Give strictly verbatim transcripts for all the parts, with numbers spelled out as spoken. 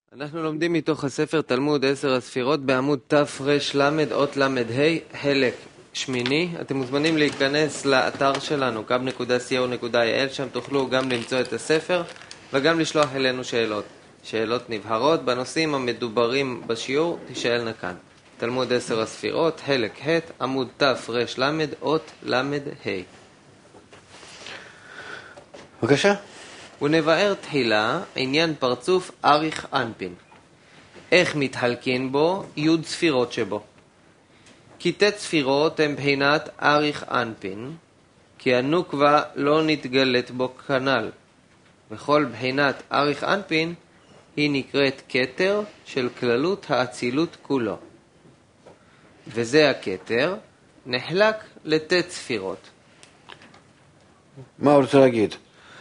אנחנו לומדים מתוך הספר תלמוד עשר הספירות בעמוד תר"ל אות ל"ה חלק שמיני. אתם מוזמנים להיכנס לאתר שלנו קו נקודה סי או נקודה איי אל, שם תוכלו גם למצוא את הספר וגם לשלוח אלינו שאלות. שאלות נבהרות בנושאים המדוברים בשיעור תשאלנה כאן. תלמוד עשר הספירות חלק ח' עמוד תר"ל אות ל"ה. בבקשה. ונבאר תחילה עניין פרצוף אריך אנפין. איך מתחלקין בו י' ספירות שבו. כי ת' ספירות הם בחינת אריך אנפין, כי הנוקבה לא נתגלת בו כנל, וכל בחינת אריך אנפין היא נקראת כתר של כללות האצילות כולו. וזה הכתר נחלק לת' ספירות. מה הוא רוצה להגיד?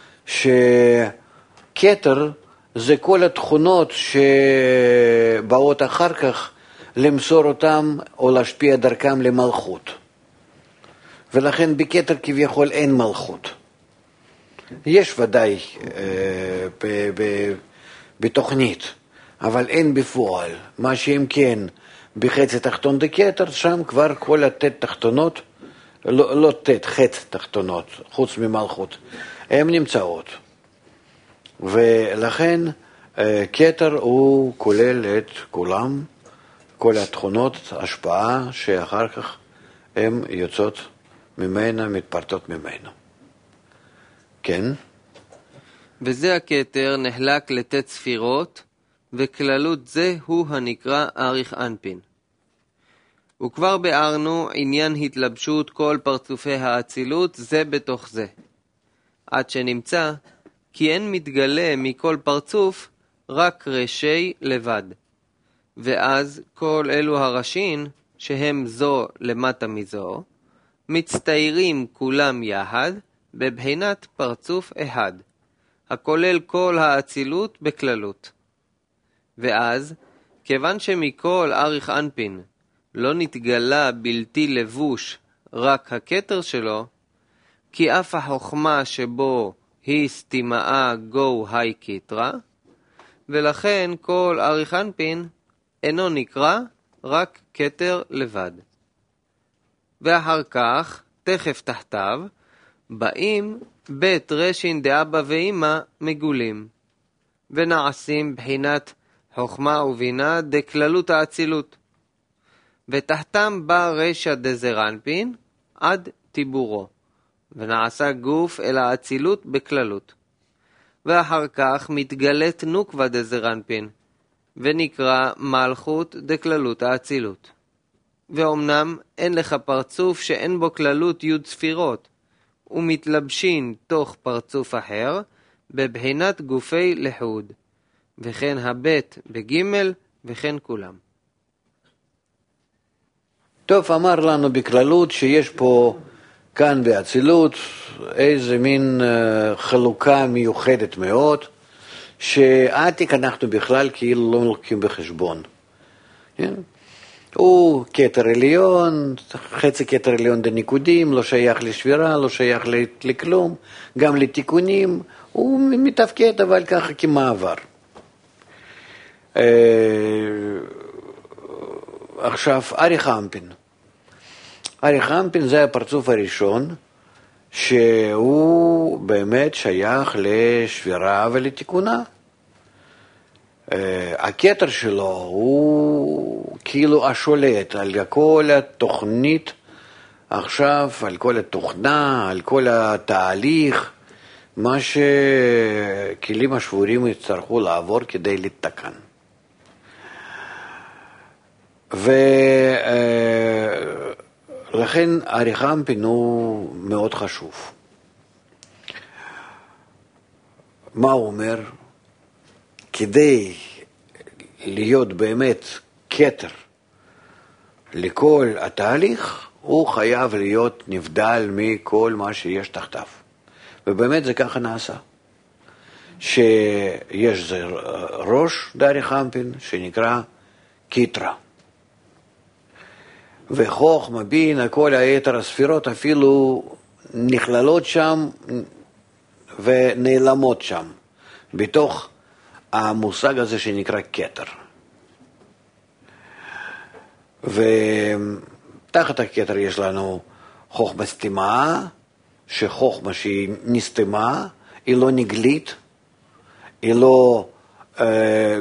שכתר זה כל התכונות שבאות אחר כך למסור אותם או להשפיע דרכם למלכות. ולכן בכתר כביכול אין מלכות. יש ודאי אה, ב- ב- בתוכנית, אבל אין בפועל. מה שאם כן בחצי תחתון דכתר, שם כבר כל התת תחתונות, לא, לא תת, חץ תחתונות, חוץ ממלכות, הן נמצאות. ולכן כתר הוא כולל את כולם, כל התכונות, השפעה שאחר כך הן יוצאות ממנה, מתפרטות ממנו. כן? וזה הכתר נחלק לתת ספירות, וכללות זה הוא הנקרא אריך אנפין. וכבר ביארנו עניין התלבשות כל פרצופי האצילות זה בתוך זה. עד שנמצא כי אין מתגלה מכל פרצוף רק ראשי לבד. ואז כל אלו הראשין, שהם זו למטה מזו, מצטיירים כולם יחד בבחינת פרצוף אחד, הכולל כל האצילות בכללות. ואז, כיוון שמכל אריך אנפין לא נתגלה בלתי לבוש רק הכתר שלו, כי אף החוכמה שבו היא סתימאה גו היי קיטרה, ולכן כל אריך אנפין אינו נקרא רק כתר לבד. ואחר כך, תכף תחתיו, באים בית רשין דאבא ואמא מגולים, ונעשים בחינת חוכמה ובינה דכללות האצילות. ותחתם בא רשע דזרנפין עד טיבורו, ונעשה גוף אל האצילות בכללות. ואחר כך מתגלת נוקבה דזרנפין, ונקרא מלכות דכללות האצילות. ואומנם אין לך פרצוף שאין בו כללות י' ספירות, ומתלבשין תוך פרצוף אחר בבחינת גופי לחוד, וכן הבית בגימל וכן כולם. טוב, אמר לנו בכללות שיש פה כאן באצילות איזה מין uh, חלוקה מיוחדת מאוד, שעתיק אנחנו בכלל כאילו לא לוקחים בחשבון. Yeah. הוא כתר עליון, חצי כתר עליון דניקודים, לא שייך לשבירה, לא שייך לכלום, גם לתיקונים, הוא מתפקד אבל ככה כמעבר. Uh, עכשיו, אריך אנפין. אריך אנפין זה הפרצוף הראשון, שהוא באמת שייך לשבירה ולתיקונה. הכתר שלו הוא כאילו השולט על כל התוכנית עכשיו, על כל התוכנה, על כל התהליך, מה שכלים השבורים יצטרכו לעבור כדי לתקן. ולכן אריך אנפין הוא מאוד חשוב. מה הוא אומר? כדי להיות באמת כתר לכל התהליך, הוא חייב להיות נבדל מכל מה שיש תחתיו. ובאמת זה ככה נעשה. שיש זה ראש דאריך אנפין שנקרא קיטרה. וחוכמה, בינה, כל היתר הספירות אפילו נכללות שם ונעלמות שם, בתוך המושג הזה שנקרא כתר. ותחת הכתר יש לנו חוכמה סתימה, שחוכמה שהיא נסתמה, היא לא נגלית, היא לא אה,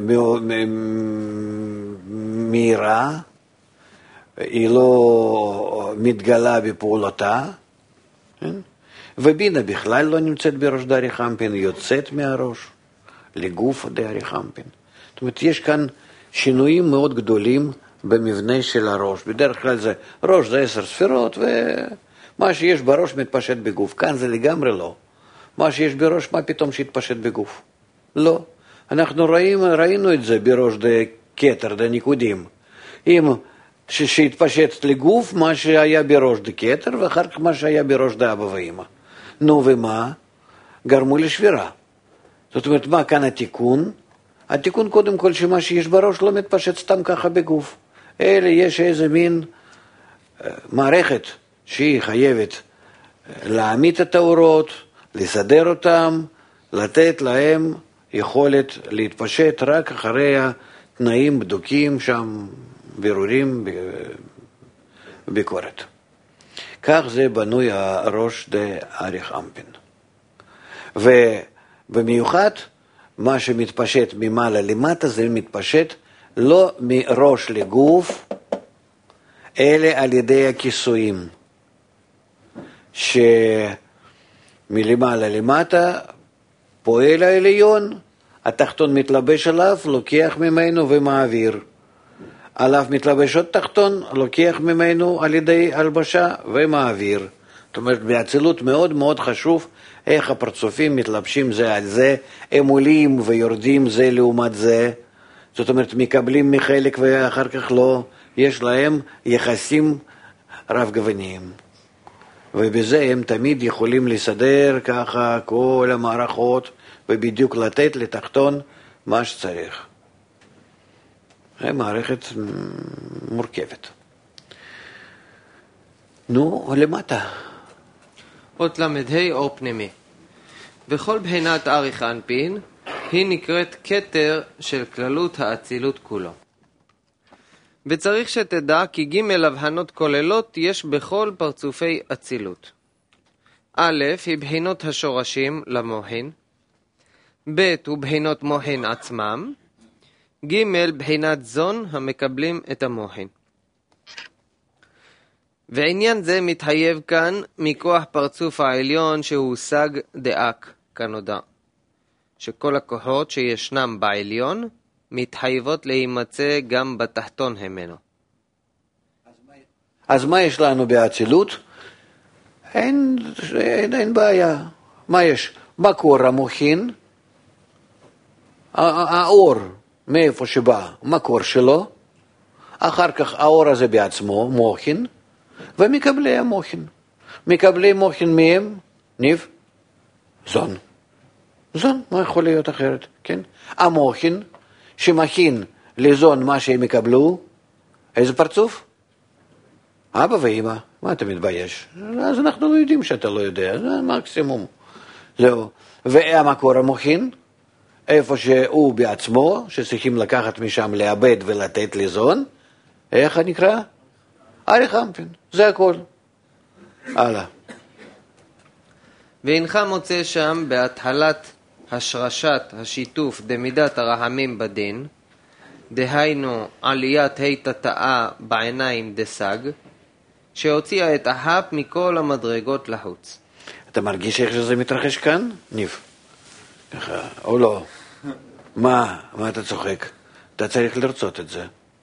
מהירה, היא לא מתגלה בפעולתה, כן? ובינה בכלל לא נמצאת בראש דארי חמפין, היא יוצאת מהראש לגוף דארי חמפין. זאת אומרת, יש כאן שינויים מאוד גדולים במבנה של הראש. בדרך כלל זה, ראש זה עשר ספירות, ומה שיש בראש מתפשט בגוף. כאן זה לגמרי לא. מה שיש בראש, מה פתאום שיתפשט בגוף? לא. אנחנו ראינו, ראינו את זה בראש דה כתר, דה ניקודים. אם שהתפשט לגוף, מה שהיה בראש דה כתר, ואחר כך מה שהיה בראש דה אבא ואמא. נו ומה? גרמו לשבירה. זאת אומרת, מה כאן התיקון? התיקון קודם כל שמה שיש בראש לא מתפשט סתם ככה בגוף. אלא יש איזה מין מערכת שהיא חייבת להעמיד את האורות, לסדר אותם, לתת להם יכולת להתפשט רק אחרי התנאים בדוקים שם, בירורים, ביקורת. כך זה בנוי הראש דארי חמפין. ובמיוחד מה שמתפשט ממעלה למטה זה מתפשט לא מראש לגוף, אלא על ידי הכיסויים, שמלמעלה למטה פועל העליון, התחתון מתלבש עליו, לוקח ממנו ומעביר. עליו מתלבש עוד תחתון, לוקח ממנו על ידי הלבשה ומעביר. זאת אומרת, באצילות מאוד מאוד חשוב איך הפרצופים מתלבשים זה על זה, הם עולים ויורדים זה לעומת זה. זאת אומרת, מקבלים מחלק ואחר כך לא, יש להם יחסים רב גווניים. ובזה הם תמיד יכולים לסדר ככה כל המערכות, ובדיוק לתת לתחתון מה שצריך. זו מערכת מורכבת. נו, למטה. אות למדה אור פנימי. בכל בחינת אריך אנפין, היא נקראת כתר של כללות האצילות כולו. וצריך שתדע כי ג' הבחנות כוללות יש בכל פרצופי אצילות. א' היא בחינות השורשים למוחין, ב' הוא בחינות מוחין עצמם, ג' בחינת זון המקבלים את המוחין. ועניין זה מתחייב כאן מכוח פרצוף העליון שהוא סג דאק כנודע, שכל הכוחות שישנם בעליון מתחייבות להימצא גם בתחתון ממנו. אז מה יש לנו באצילות? אין, אין, אין בעיה. מה יש? מקור המוחין, האור מאיפה שבא, מקור שלו, אחר כך האור הזה בעצמו, מוחין, ומקבלי המוחין. מקבלי מוחין מהם, ניב, זון. זון, מה יכול להיות אחרת, כן? המוחין שמכין לזון מה שהם יקבלו, איזה פרצוף? אבא ואמא, מה אתה מתבייש? אז אנחנו לא יודעים שאתה לא יודע, זה מקסימום. זהו. והמקור המוחין, איפה שהוא בעצמו, שצריכים לקחת משם, לאבד ולתת לזון, איך נקרא? ארי חמפין, זה הכל. הלאה. והנך מוצא שם בהתחלת השרשת השיתוף דמידת הרחמים בדין, דהיינו עליית היתתאה בעיניים דסג, שהוציאה את ההפ מכל המדרגות לחוץ. אתה מרגיש איך שזה מתרחש כאן, ניב? ככה, או לא? מה? מה אתה צוחק? אתה צריך לרצות את זה.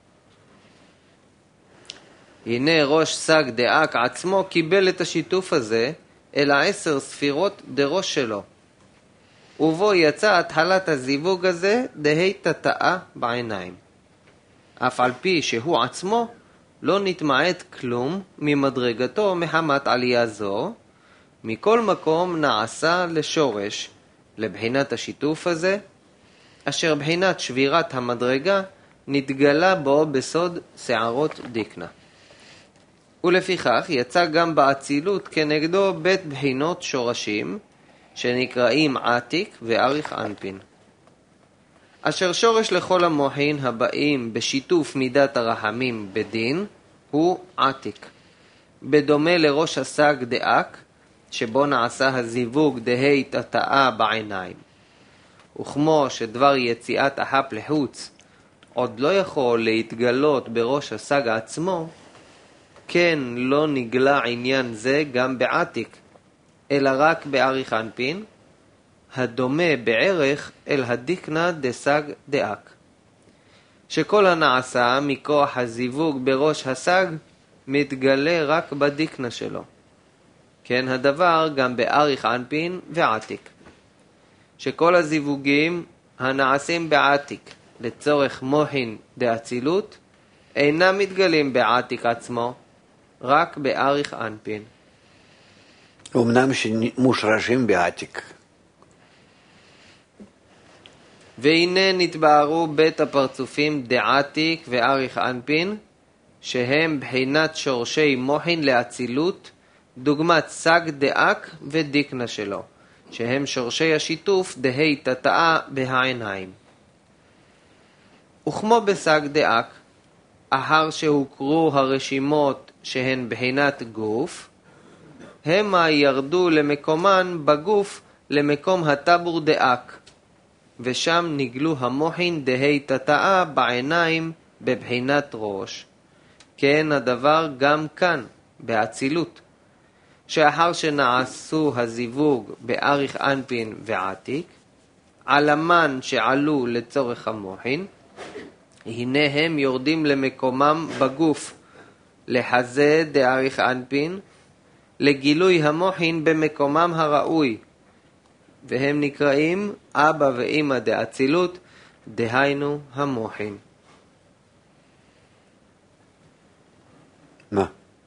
הנה ראש סג דאק עצמו קיבל את השיתוף הזה אל העשר ספירות דראש שלו, ובו יצא התחלת הזיווג הזה דהיתתאה בעיניים. אף על פי שהוא עצמו לא נתמעט כלום ממדרגתו מחמת עלייה זו, מכל מקום נעשה לשורש לבחינת השיתוף הזה, אשר בחינת שבירת המדרגה נתגלה בו בסוד שערות דיקנה. ולפיכך יצא גם באצילות כנגדו בית בחינות שורשים, שנקראים עתיק ואריך אנפין. אשר שורש לכל המוחין הבאים בשיתוף מידת הרחמים בדין הוא עתיק. בדומה לראש הסג דאק, שבו נעשה הזיווג דהי תתאה בעיניים. וכמו שדבר יציאת ההפ לחוץ עוד לא יכול להתגלות בראש הסג עצמו, כן לא נגלה עניין זה גם בעתיק, אלא רק באריך אנפין, הדומה בערך אל הדיקנה דסג דאק. שכל הנעשה מכוח הזיווג בראש הסג מתגלה רק בדיקנה שלו. כן הדבר גם באריך אנפין ועתיק. שכל הזיווגים הנעשים בעתיק לצורך מוחין דאצילות אינם מתגלים בעתיק עצמו, רק באריך אנפין. אמנם שמושרשים בעתיק. והנה נתבהרו בית הפרצופים דעתיק ואריך אנפין, שהם בחינת שורשי מוחין לאצילות, דוגמת סג דאק ודיקנה שלו, שהם שורשי השיתוף דהי תתאה בהעיניים. וכמו בסג דאק, אחר שהוקרו הרשימות שהן בחינת גוף, המה ירדו למקומן בגוף למקום הטבור דאק, ושם נגלו המוחין דהי תתאה בעיניים בבחינת ראש. כן הדבר גם כאן, באצילות, שאחר שנעשו הזיווג באריך אנפין ועתיק, עלמן שעלו לצורך המוחין, הנה הם יורדים למקומם בגוף, לחזה דאריך אנפין, לגילוי המוחין במקומם הראוי, והם נקראים אבא ואמא דאצילות, דהיינו המוחין. מה?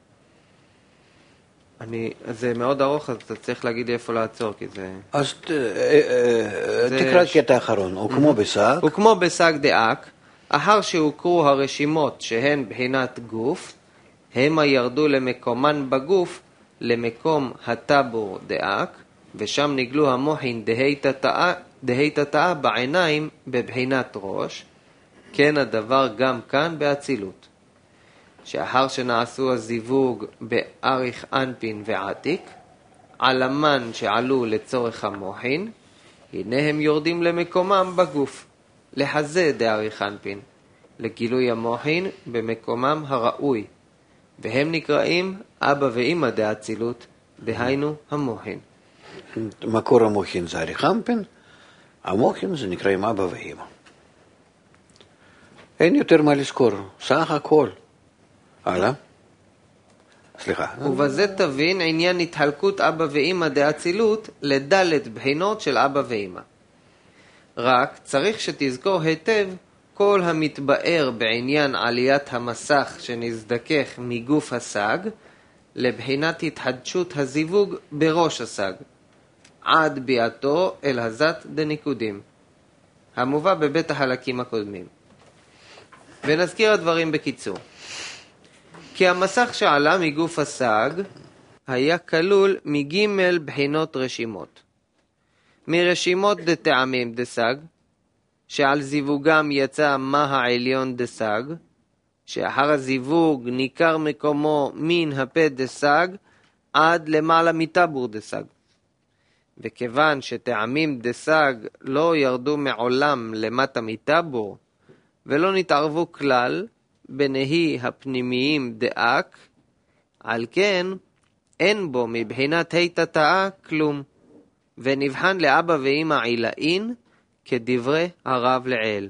אני, זה מאוד ארוך, אז אתה צריך להגיד לי איפה לעצור, כי זה... אז תקרא קטע אחרון, או כמו בסג. וכמו בסג דאק, אחר שהוכרו הרשימות שהן בחינת גוף, המה ירדו למקומן בגוף, למקום הטבור דאק, ושם נגלו המוחין דהי תתאה בעיניים בבחינת ראש. כן הדבר גם כאן באצילות. שאחר שנעשו הזיווג באריך אנפין ועתיק, עלמן שעלו לצורך המוחין, הנה הם יורדים למקומם בגוף, לחזה דאריך אנפין, לגילוי המוחין במקומם הראוי, והם נקראים אבא ואמא דאצילות, דהיינו המוחין. מקור המוחין זה אריך אנפין, המוחין זה נקראים אבא ואמא. אין יותר מה לזכור, סך הכל. הלאה. סליחה. ובזה תבין עניין התחלקות אבא ואמא דאצילות לדלת בחינות של אבא ואמא. רק צריך שתזכור היטב כל המתבאר בעניין עליית המסך שנזדכך מגוף הסג לבחינת התחדשות הזיווג בראש הסג, עד ביאתו אל הזת דניקודים, המובא בבית החלקים הקודמים. ונזכיר הדברים בקיצור. כי המסך שעלה מגוף הסג היה כלול מגימל בחינות רשימות. מרשימות דטעמים דסג, שעל זיווגם יצא מה העליון דסג, שאחר הזיווג ניכר מקומו מן הפה דסג עד למעלה מטבור דסג. וכיוון שטעמים דסג לא ירדו מעולם למטה מטבור, ולא נתערבו כלל בנהי הפנימיים דאק, על כן אין בו מבחינת ה' תתאה כלום, ונבחן לאבא ואמא עילאין כדברי הרב לעיל.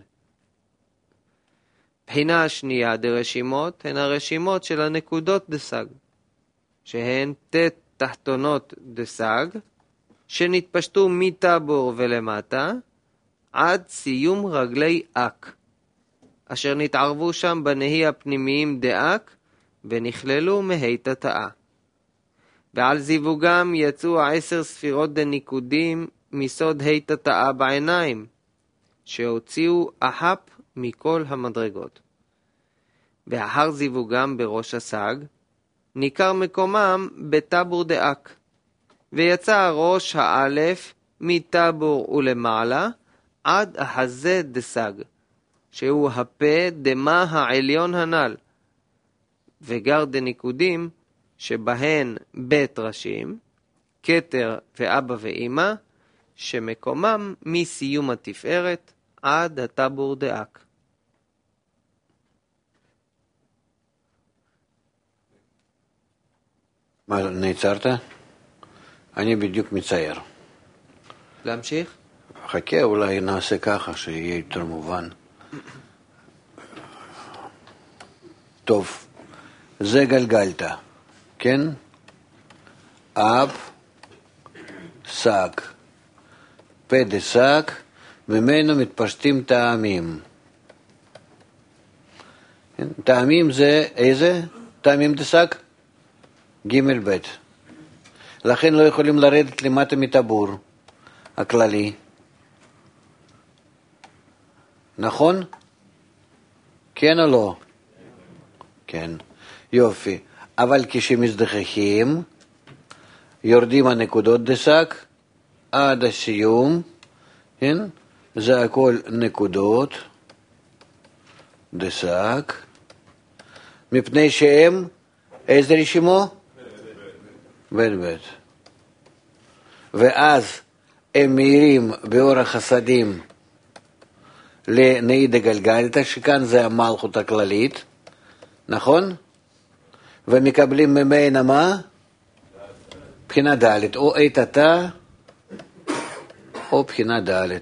בחינה השנייה דרשימות הן הרשימות של הנקודות דסג, שהן תת תחתונות דסג, שנתפשטו מטבור ולמטה עד סיום רגלי אק, אשר נתערבו שם בנהי הפנימיים דאק ונכללו מהי תתאה. ועל זיווגם יצאו העשר ספירות דניקודים מסוד הי תתאה בעיניים, שהוציאו אחפ מכל המדרגות. ואחר זיווגם בראש הסג, ניכר מקומם בטבור דאק, ויצא ראש האלף מטבור ולמעלה עד החזה דסג, שהוא הפה דמה העליון הנ"ל, וגר דניקודים שבהן בית ראשים, כתר ואבא ואמא, שמקומם מסיום התפארת עד הטבור דאק. מה, נעצרת? אני בדיוק מצייר. להמשיך? חכה, אולי נעשה ככה, שיהיה יותר מובן. טוב, זה גלגלת, כן? אב, שק, פה דשק, ממנו מתפשטים טעמים. כן? טעמים זה איזה? טעמים דשק? ג' ב'. לכן לא יכולים לרדת למטה מטבור הכללי. נכון? כן או לא? כן. יופי. אבל כשמזדחכים, יורדים הנקודות דשק עד הסיום, כן? זה הכל נקודות דשק, מפני שהם, איזה רשימו? בן בית. ואז הם מהירים באורח חסדים לנאידה גלגלתא, שכאן זה המלכות הכללית, נכון? ומקבלים ממנה מה? בחינה ד', או עת עתה, או בחינה ד'.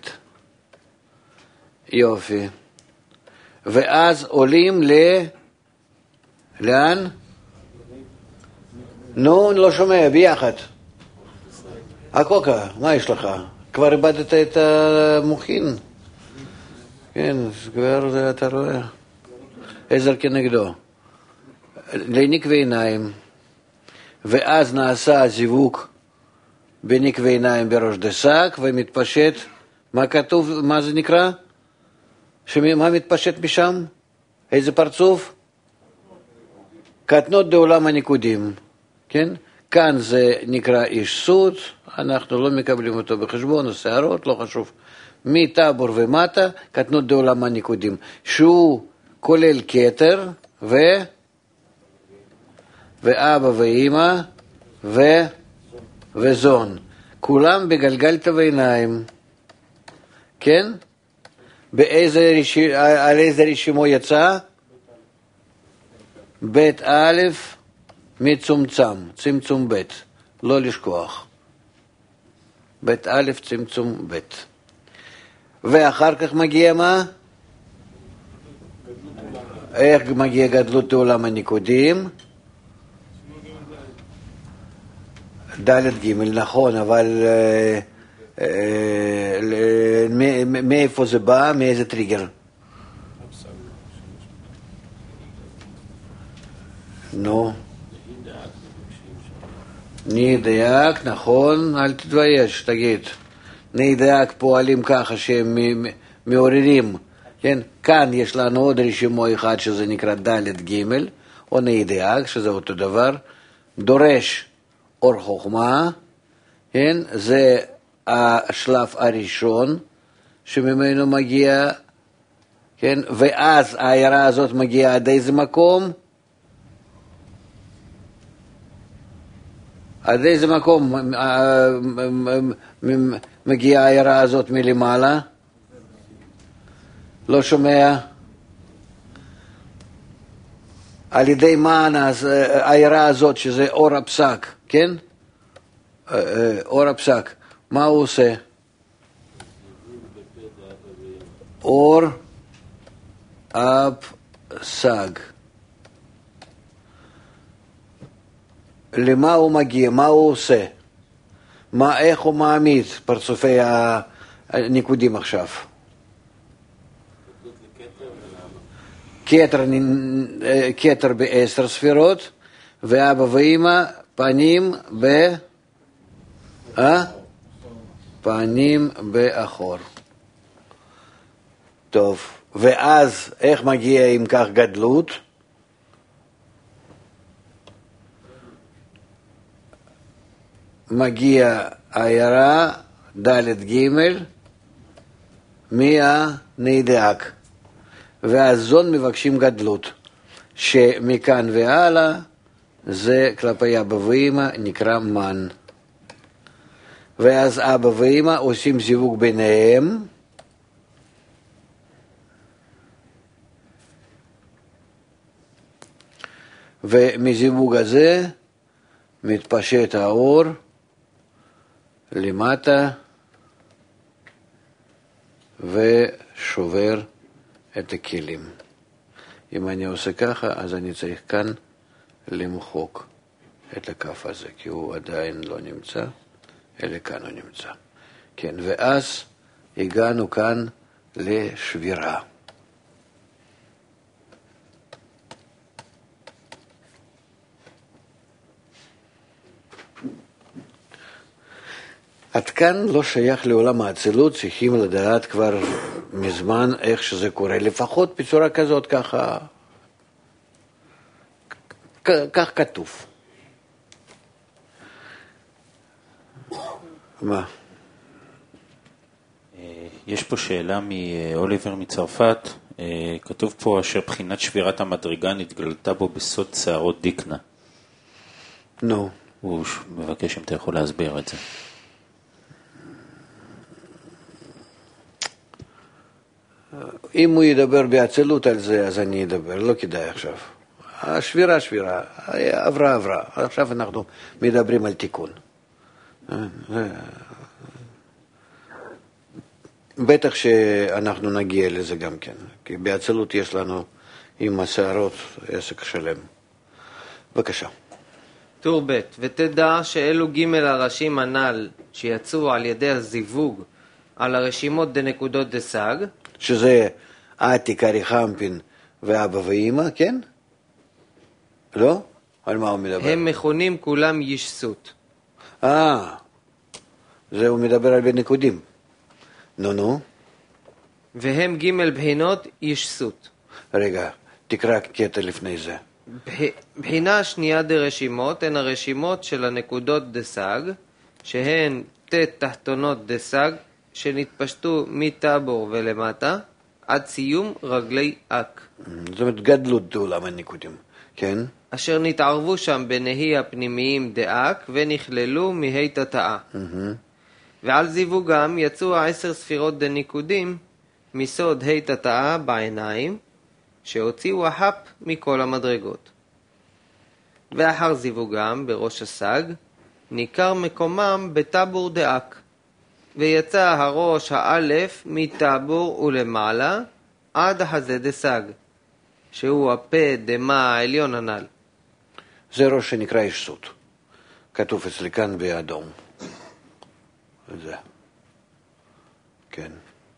יופי. ואז עולים ל... לאן? נו, לא שומע, ביחד. הקוקה, מה יש לך? כבר איבדת את המוחין? כן, כבר אתה רואה. עזר כנגדו. לנקבי עיניים. ואז נעשה זיווג בנקבי עיניים בראש דשק, ומתפשט, מה כתוב, מה זה נקרא? מה מתפשט משם? איזה פרצוף? קטנות בעולם הניקודים, כן? כאן זה נקרא איש סוד, אנחנו לא מקבלים אותו בחשבון, השערות, לא חשוב. מטבור ומטה, קטנות בעולם הניקודים, שהוא כולל כתר ו... ואבא ואמא ו... וזון. כולם בגלגלתא ועיניים, כן? באיזה רש... על איזה רשימו יצא? בית א' מצומצם, צמצום ב', לא לשכוח. בית א' צמצום ב'. ואחר כך מגיע מה? איך מגיע גדלות לעולם הניקודים? ד' ג', נכון, אבל אה, אה, מאיפה זה בא? מאיזה טריגר? נו. נידייק, נכון, אל תתבייש, תגיד. נידייק פועלים ככה שהם מעוררים, כן? כאן יש לנו עוד רשימו אחד שזה נקרא ד' ג', או נידייק, שזה אותו דבר. דורש אור חוכמה, כן? זה השלב הראשון שממנו מגיע, כן? ואז העיירה הזאת מגיעה עד איזה מקום? עד איזה מקום מגיעה העיירה הזאת מלמעלה? לא שומע? על ידי מה העיירה הזאת, שזה אור הפסק, כן? אור הפסק, מה הוא עושה? אור הפסק. למה הוא מגיע? מה הוא עושה? מה, איך הוא מעמיד פרצופי הניקודים עכשיו? כתר, כתר בעשר ספירות, ואבא ואמא פנים ב... אה? פנים באחור. טוב, ואז איך מגיע עם כך גדלות? מגיע העיירה ד' ג' מהנהידק. והזון מבקשים גדלות, שמכאן והלאה זה כלפי אבא ואמא נקרא מן. ואז אבא ואמא עושים זיווג ביניהם, ומזיווג הזה מתפשט האור למטה ושובר את הכלים. אם אני עושה ככה, אז אני צריך כאן למחוק את הכף הזה, כי הוא עדיין לא נמצא, אלא כאן הוא נמצא. כן, ואז הגענו כאן לשבירה. עד כאן לא שייך לעולם האצילות, צריכים לדעת כבר מזמן איך שזה קורה, לפחות בצורה כזאת, ככה, כך כתוב. מה? יש פה שאלה מאוליבר מצרפת, כתוב פה אשר בחינת שבירת המדרגה נתגלתה בו בסוד שערות דיקנה. נו. הוא מבקש אם אתה יכול להסביר את זה. אם הוא ידבר באצילות על זה, אז אני אדבר, לא כדאי עכשיו. השבירה, שבירה, עברה, עברה. עכשיו אנחנו מדברים על תיקון. בטח שאנחנו נגיע לזה גם כן, כי באצילות יש לנו עם השערות עסק שלם. בבקשה. טור ב' ותדע שאלו ג' הראשים הנ"ל שיצאו על ידי הזיווג על הרשימות דנקודות דסג, שזה עתיק, אריחמפין ואבא ואמא, כן? לא? על מה הוא מדבר? הם מכונים כולם ישסות. אה, זה הוא מדבר על בנקודים. נו נו. והם ג' בחינות ישסות. רגע, תקרא קטע לפני זה. בחינה שנייה דרשימות הן הרשימות של הנקודות דסג, שהן ת' תחתונות דסג, שנתפשטו מטבור ולמטה, עד סיום רגלי אק. זאת אומרת, גדלות עולם הנקודים, כן? אשר נתערבו שם בנהי הפנימיים דאק, ונכללו מהי תתאה. ועל זיווגם יצאו העשר ספירות דניקודים, מסוד הי תתאה בעיניים, שהוציאו החפ מכל המדרגות. ואחר זיווגם בראש הסג, ניכר מקומם בטבור דאק, ויצא הראש האלף מטבור ולמעלה עד החזה דסג, שהוא הפה דמה העליון הנ"ל. זה ראש שנקרא ישסות. כתוב אצלי כאן באדום. זה. כן.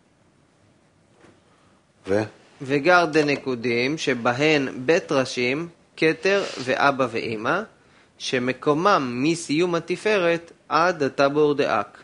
ו? וגר דנקודים שבהן בית ראשים, כתר ואבא ואמא, שמקומם מסיום התפארת עד הטבור דאק.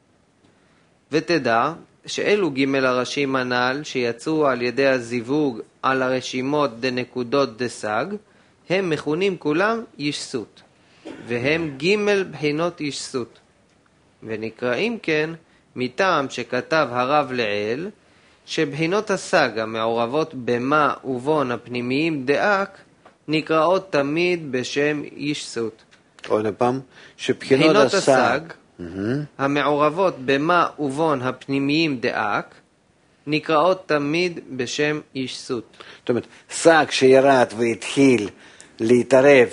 ותדע שאלו ג' הראשים הנ"ל שיצאו על ידי הזיווג על הרשימות דנקודות דסג, הם מכונים כולם ישסות, והם ג' בחינות ישסות, ונקראים כן מטעם שכתב הרב לעיל, שבחינות הסג המעורבות במה ובון הפנימיים דאק, נקראות תמיד בשם ישסות. עוד פעם, שבחינות הסג המעורבות במה ובון הפנימיים דאק, נקראות תמיד בשם ישסות. זאת אומרת, סג שירד והתחיל להתערב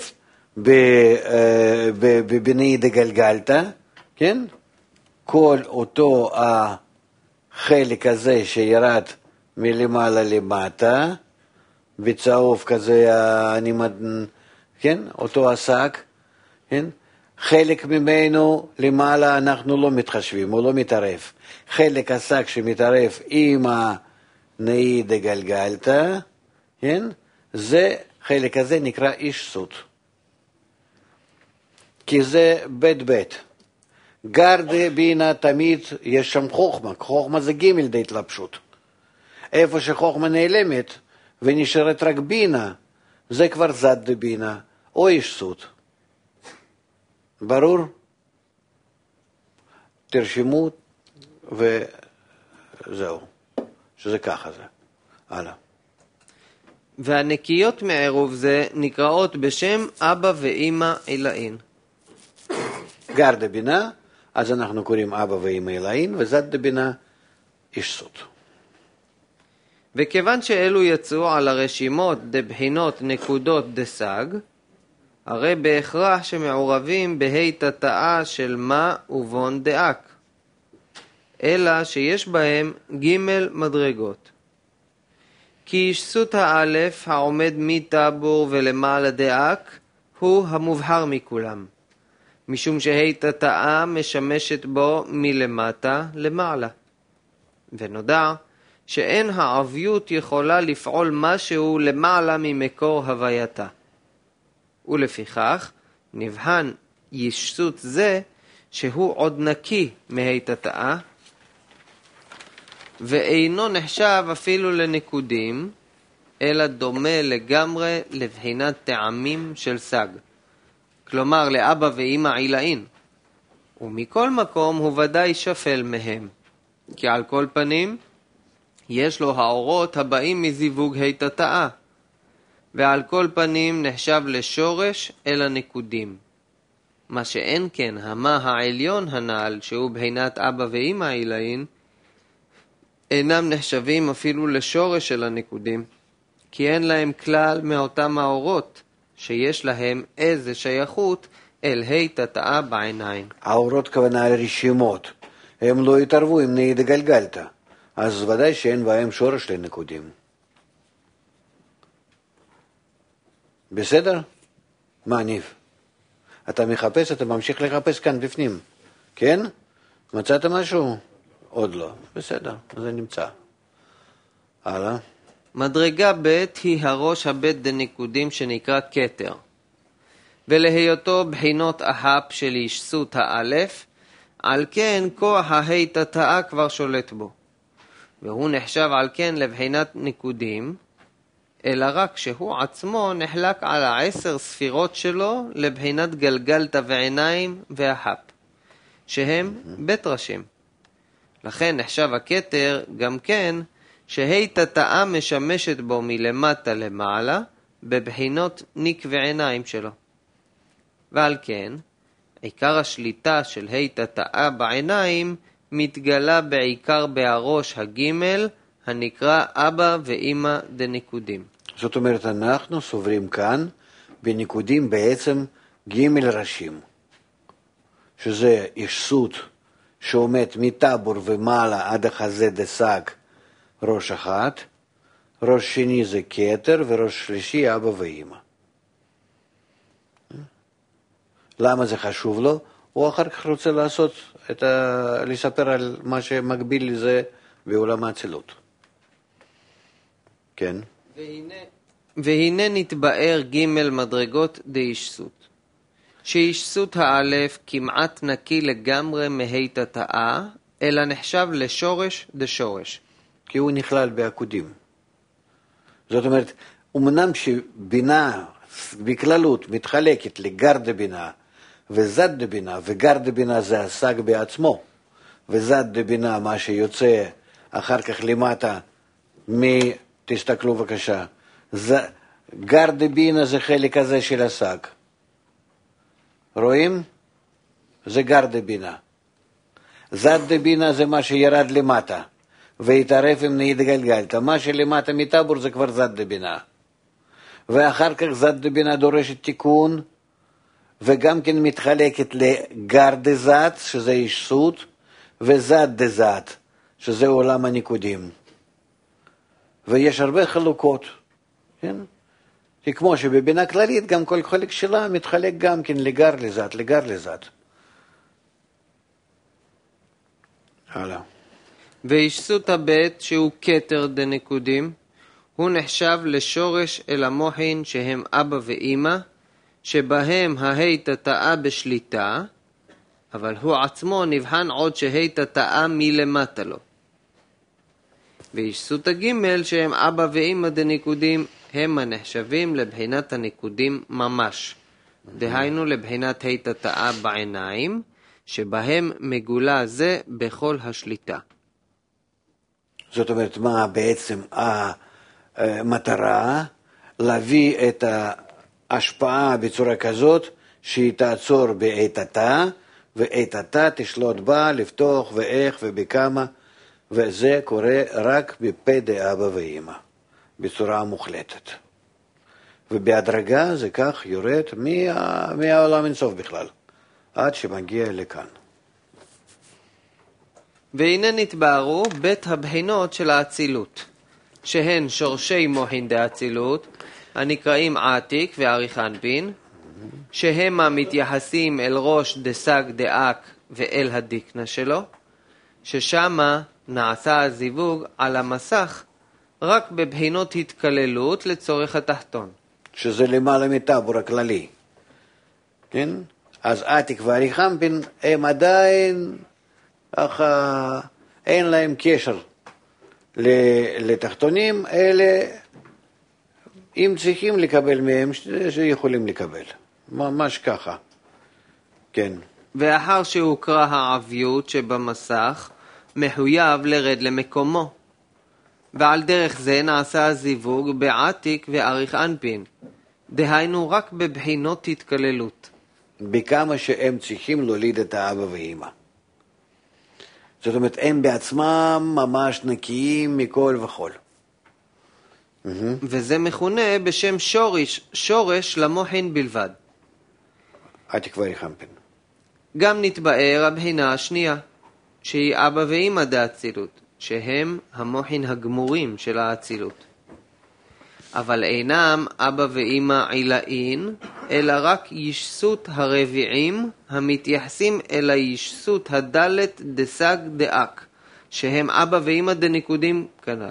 בבני דגלגלתא, כן? כל אותו החלק הזה שירד מלמעלה למטה, בצהוב כזה, כן? אותו הסג, כן? חלק ממנו למעלה אנחנו לא מתחשבים, הוא לא מתערב. חלק הסג שמתערב עם הנאי דגלגלתא, כן? זה, חלק הזה נקרא ישסות. כי זה בית בית. גרדה בינה תמיד יש שם חוכמה, חוכמה זה ג' דהתלבשות. איפה שחוכמה נעלמת ונשארת רק בינה, זה כבר זד דבינה או ישסות. ברור? תרשמו וזהו. שזה ככה זה. הלאה. והנקיות מעירוב זה נקראות בשם אבא ואמא עילאין. גר דבינה, אז אנחנו קוראים אבא ואמא עילאין, וזת דבינה אישסות. וכיוון שאלו יצאו על הרשימות דבחינות נקודות דסג, הרי בהכרח שמעורבים בהי תתאה של מה ובון דאק, אלא שיש בהם ג' מדרגות. כי אישסות האלף העומד מטבור ולמעלה דאק הוא המובהר מכולם, משום שהי תתאה משמשת בו מלמטה למעלה. ונודע שאין העביות יכולה לפעול משהו למעלה ממקור הווייתה. ולפיכך נבחן אישסות זה שהוא עוד נקי מהי תתאה, ואינו נחשב אפילו לנקודים, אלא דומה לגמרי לבחינת טעמים של סג, כלומר לאבא ואמא עילאין, ומכל מקום הוא ודאי שפל מהם, כי על כל פנים יש לו האורות הבאים מזיווג הי תתאה, ועל כל פנים נחשב לשורש אל הנקודים. מה שאין כן המה העליון הנעל, שהוא בחינת אבא ואמא עילאין, אינם נחשבים אפילו לשורש של הנקודים, כי אין להם כלל מאותם האורות, שיש להם איזה שייכות אל הי תתאה בעיניים. האורות כוונה לרשימות, הם לא יתערבו עם נהי דגלגלתא, אז ודאי שאין בהם שורש לנקודים. בסדר? מה ניב? אתה מחפש, אתה ממשיך לחפש כאן בפנים, כן? מצאת משהו? עוד לא. בסדר, זה נמצא. הלאה. מדרגה ב' היא הראש הבית דנקודים שנקרא כתר, ולהיותו בחינות אהפ של אישסות האלף, על כן כוח ההי תתאה כבר שולט בו, והוא נחשב על כן לבחינת נקודים, אלא רק שהוא עצמו נחלק על העשר ספירות שלו לבחינת גלגלתא ועיניים וההפ, שהם בית ראשים. לכן נחשב הכתר גם כן שהי תתאה משמשת בו מלמטה למעלה בבחינות ניק ועיניים שלו. ועל כן עיקר השליטה של הי תתאה בעיניים מתגלה בעיקר בהראש הגימל הנקרא אבא ואמא דנקודים. זאת אומרת, אנחנו סוברים כאן בנקודים בעצם גימל ראשים, שזה אישסות שעומד מטבור ומעלה עד החזה דסג ראש אחת, ראש שני זה כתר וראש שלישי אבא ואמא. למה זה חשוב לו? הוא אחר כך רוצה לעשות את ה... לספר על מה שמקביל לזה בעולם האצילות. כן. והנה, והנה נתבאר ג' מדרגות דאישסות, שאישסות האלף כמעט נקי לגמרי מהי תתאה, אלא נחשב לשורש דשורש. כי הוא נכלל בעקודים. זאת אומרת, אמנם שבינה בכללות מתחלקת לגר דבינה וזת דבינה, וגר דבינה זה הסג בעצמו, וזת דבינה מה שיוצא אחר כך למטה, מ... תסתכלו בבקשה, זה... גר דבינה זה חלק הזה של הסג. רואים? זה גר דבינה. זת דבינה זה מה שירד למטה, והתערף עם נהי דגלגלתא. מה שלמטה מטבור זה כבר זת דבינה. ואחר כך זת דבינה דורשת תיקון, וגם כן מתחלקת לגר דזת, שזה אישסות, וזת דזת, שזה עולם הניקודים. ויש הרבה חלוקות, כן? כי כמו שבבינה כללית, גם כל חלק שלה מתחלק גם כן לגר לזת, לגר לזת. הלאה. ואישסות הבית שהוא כתר דנקודים, הוא נחשב לשורש אל המוחין שהם אבא ואמא, שבהם ההי תתאה בשליטה, אבל הוא עצמו נבחן עוד שהי תתאה מלמטה לו. ואישסות הגימל שהם אבא ואמא דנקודים, הם הנחשבים לבחינת הנקודים ממש, דהיינו לבחינת הי תתאה בעיניים, שבהם מגולה זה בכל השליטה. זאת אומרת, מה בעצם המטרה? להביא את ההשפעה בצורה כזאת שהיא תעצור בעת עתה, ועת עתה תשלוט בה, לפתוח ואיך ובכמה, וזה קורה רק בפה דאבא ואמא, בצורה מוחלטת. ובהדרגה זה כך יורד מה, מהעולם אינסוף בכלל, עד שמגיע לכאן. והנה נתבהרו בית הבחינות של האצילות, שהן שורשי מוחין דאצילות, הנקראים עתיק ואריך אנפין, שהם המתייחסים אל ראש דסג דאק ואל הדיקנה שלו, ששמה נעשה הזיווג על המסך רק בבחינות התקללות לצורך התחתון. שזה למעלה מטבור הכללי. כן? אז עתיק ואריך אנפין הם עדיין, אך אין להם קשר לתחתונים, אלה אם צריכים לקבל מהם, שיכולים לקבל. ממש ככה. כן. ואחר שהוקרא העביות שבמסך, מחויב לרד למקומו. ועל דרך זה נעשה הזיווג בעתיק ואריך אנפין. דהיינו רק בבחינות התקללות. בכמה שהם צריכים להוליד את האבא ואמא. זאת אומרת, הם בעצמם ממש נקיים מכל וכל. וזה מכונה בשם שורש, שורש למוחין בלבד. עתיק ואריך אנפין. גם נתבאר הבחינה השנייה, שהיא אבא ואמא דאצילות, שהם המוחין הגמורים של האצילות. אבל אינם אבא ואמא עילאין, אלא רק ישסות הרביעים המתייחסים אל הישסות הדלת דסג דאק, שהם אבא ואמא דנקודים כנ"ל.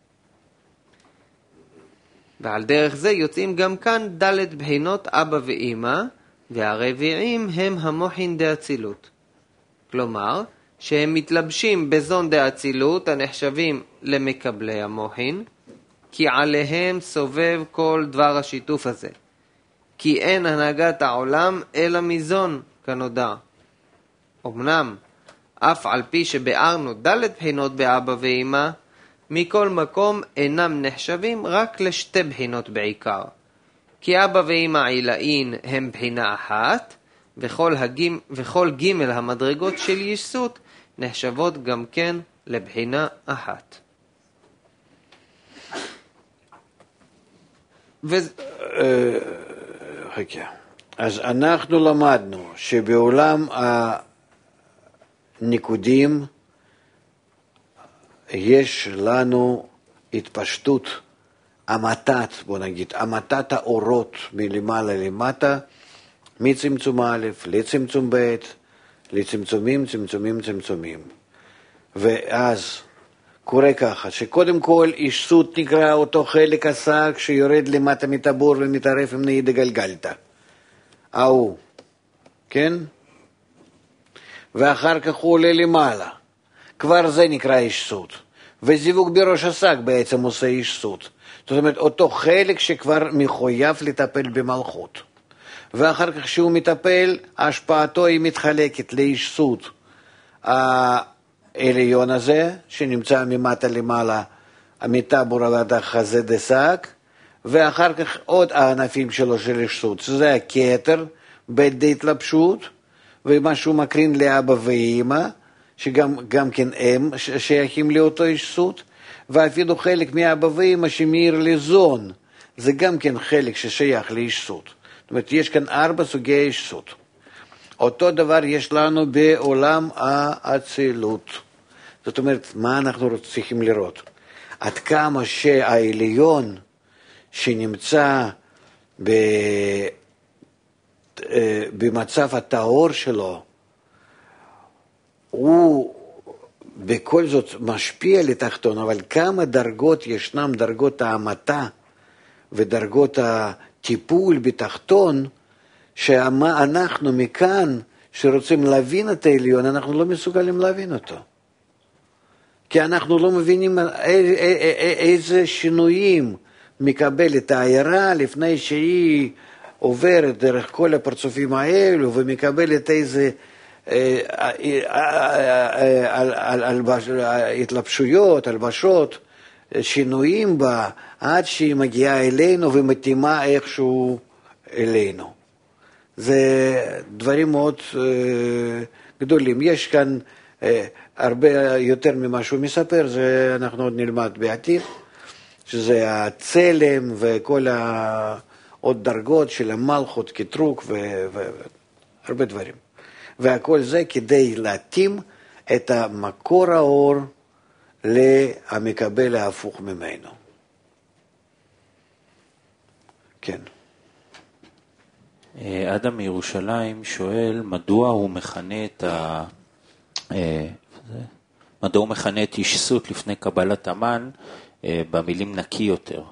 ועל דרך זה יוצאים גם כאן דלת בחינות אבא ואמא, והרביעים הם המוחין דאצילות. כלומר, שהם מתלבשים בזון דאצילות הנחשבים למקבלי המוחין, כי עליהם סובב כל דבר השיתוף הזה. כי אין הנהגת העולם אלא מזון כנודע. אמנם, אף על פי שבארנו דלת בחינות באבא ואמא, מכל מקום אינם נחשבים רק לשתי בחינות בעיקר. כי אבא ואמא עילאין הם בחינה אחת, וכל, הגימ, וכל גימל המדרגות של ישות נחשבות גם כן לבחינה אחת. ו... חכה. אז אנחנו למדנו שבעולם הנקודים יש לנו התפשטות, המתת, בוא נגיד, המתת האורות מלמעלה למטה, מצמצום א' לצמצום ב', לצמצומים, צמצומים, צמצומים. ואז קורה ככה, שקודם כל אישסות נקרא אותו חלק השק שיורד למטה מטבור ומתערף עם נעיד הגלגלתא. ההוא, כן? ואחר כך הוא עולה למעלה. כבר זה נקרא אישסות. וזיווג בראש השק בעצם עושה אישסות. זאת אומרת, אותו חלק שכבר מחויב לטפל במלכות. ואחר כך שהוא מטפל, השפעתו היא מתחלקת לאישסות. העליון הזה, שנמצא ממטה למעלה, מטבור עד החזה דשק, ואחר כך עוד הענפים שלו של אישסות. זה הכתר, בית דהתלבשות, ומה שהוא מקרין לאבא ואמא, שגם גם כן הם שייכים לאותו אישסות, ואפילו חלק מאבא ואמא שמאיר לזון, זה גם כן חלק ששייך לאישסות. זאת אומרת, יש כאן ארבע סוגי אישסות. אותו דבר יש לנו בעולם האצילות. זאת אומרת, מה אנחנו צריכים לראות? עד כמה שהעליון שנמצא ב... במצב הטהור שלו, הוא בכל זאת משפיע לתחתון, אבל כמה דרגות ישנם, דרגות ההמתה ודרגות הטיפול בתחתון, שאנחנו מכאן, שרוצים להבין את העליון, אנחנו לא מסוגלים להבין אותו. כי אנחנו לא מבינים איזה שינויים מקבלת העירה לפני שהיא עוברת דרך כל הפרצופים האלו, ומקבלת איזה התלבשויות, הלבשות, שינויים בה, עד שהיא מגיעה אלינו ומתאימה איכשהו אלינו. זה דברים מאוד גדולים. יש כאן הרבה יותר ממה שהוא מספר, זה אנחנו עוד נלמד בעתיד, שזה הצלם וכל העוד דרגות של המלכות כתרוק והרבה דברים. והכל זה כדי להתאים את המקור האור למקבל ההפוך ממנו. כן. אדם מירושלים שואל מדוע הוא מכנה את ה... מדוע הוא מכנה את אישסות לפני קבלת המן במילים נקי יותר?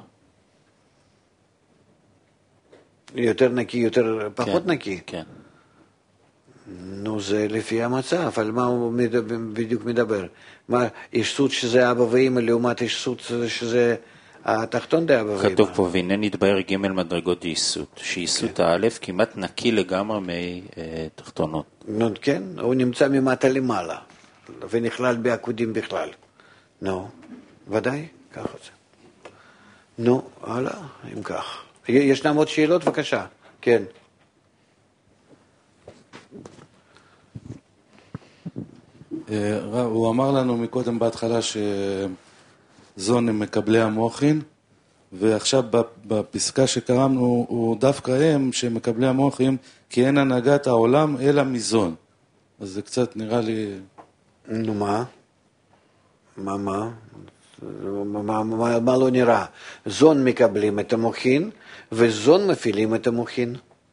יותר נקי, יותר פחות כן, נקי? כן. נו, זה לפי המצב, על מה הוא בדיוק מדבר? מה, אישסות שזה אבא ואמא לעומת אישסות שזה התחתון דה אבא ואמא? כתוב פה, והנה נתבהר ג' מדרגות אישסות, שאישסות האלף כמעט נקי לגמרי מתחתונות. נו, כן, הוא נמצא ממטה למעלה, ונכלל בעקודים בכלל. נו, ודאי, ככה זה. נו, הלאה, אם כך. ישנם עוד שאלות? בבקשה. כן. הוא אמר לנו מקודם בהתחלה שזון הם מקבלי המוחין, ועכשיו בפסקה שקראנו הוא דווקא הם שמקבלי המוחין, כי אין הנהגת העולם אלא מזון. אז זה קצת נראה לי... נו מה? מה מה? מה, מה, מה לא נראה? זון מקבלים את המוחין, וזון מפעילים את המוחין.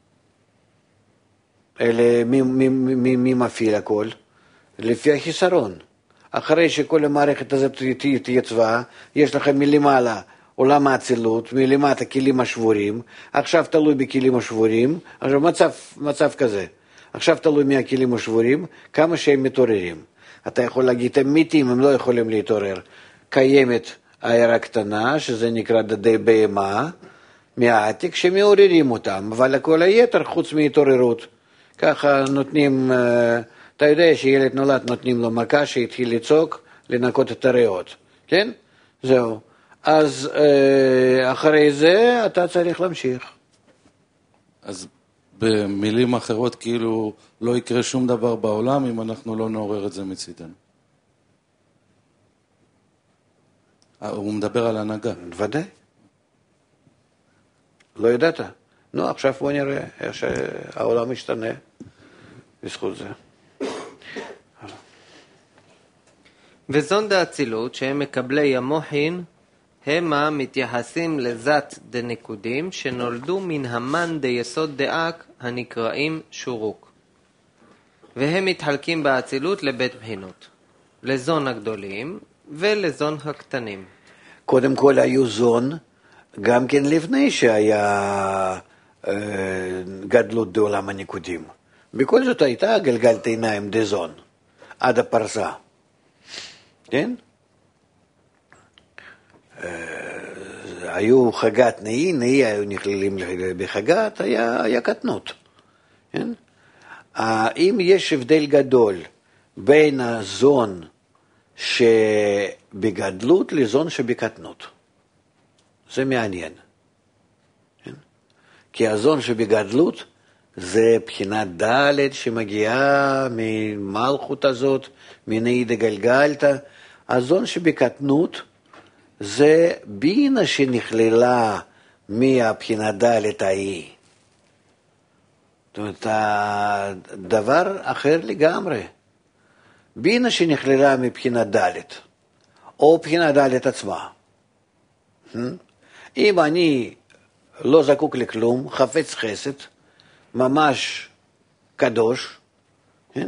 אלה, מי, מי, מי, מי מפעיל הכל? לפי החיסרון. אחרי שכל המערכת הזאת תייצבה, יש לכם מלמעלה עולם האצילות, מלמטה כלים השבורים, עכשיו תלוי בכלים השבורים, עכשיו מצב, מצב כזה, עכשיו תלוי מהכלים השבורים, כמה שהם מתעוררים. אתה יכול להגיד, הם מתים, הם לא יכולים להתעורר. קיימת הערה קטנה, שזה נקרא דדי בהמה, מהעתיק, שמעוררים אותם, אבל הכל היתר חוץ מהתעוררות. ככה נותנים... אתה יודע שילד נולד נותנים לו מכה שהתחיל לצעוק, לנקות את הריאות, כן? זהו. אז אחרי זה אתה צריך להמשיך. אז במילים אחרות כאילו לא יקרה שום דבר בעולם אם אנחנו לא נעורר את זה מצידנו. הוא מדבר על הנהגה. ודאי. לא ידעת. נו, עכשיו בוא נראה איך שהעולם משתנה בזכות זה. וזון דאצילות שהם מקבלי המוחין המה מתייחסים לזת דנקודים שנולדו מן המן דיסוד דאק הנקראים שורוק, והם מתחלקים באצילות לבית בחינות, לזון הגדולים ולזון הקטנים. קודם כל היו זון גם כן לפני שהיה אה, גדלות בעולם הנקודים. בכל זאת הייתה גלגלת עיניים דזון עד הפרסה. כן? היו חגת נאי, נאי היו נכללים בחגת, היה, היה קטנות. כן? אם יש הבדל גדול בין הזון שבגדלות לזון שבקטנות, זה מעניין. כן? כי הזון שבגדלות זה בחינת ד' שמגיעה ממלכות הזאת, מנאי דגלגלתא. הזון שבקטנות זה בינה שנכללה מהבחינה ד' ההיא. זאת אומרת, דבר אחר לגמרי. בינה שנכללה מבחינה ד' או בחינה ד' עצמה. אם אני לא זקוק לכלום, חפץ חסד, ממש קדוש, כן?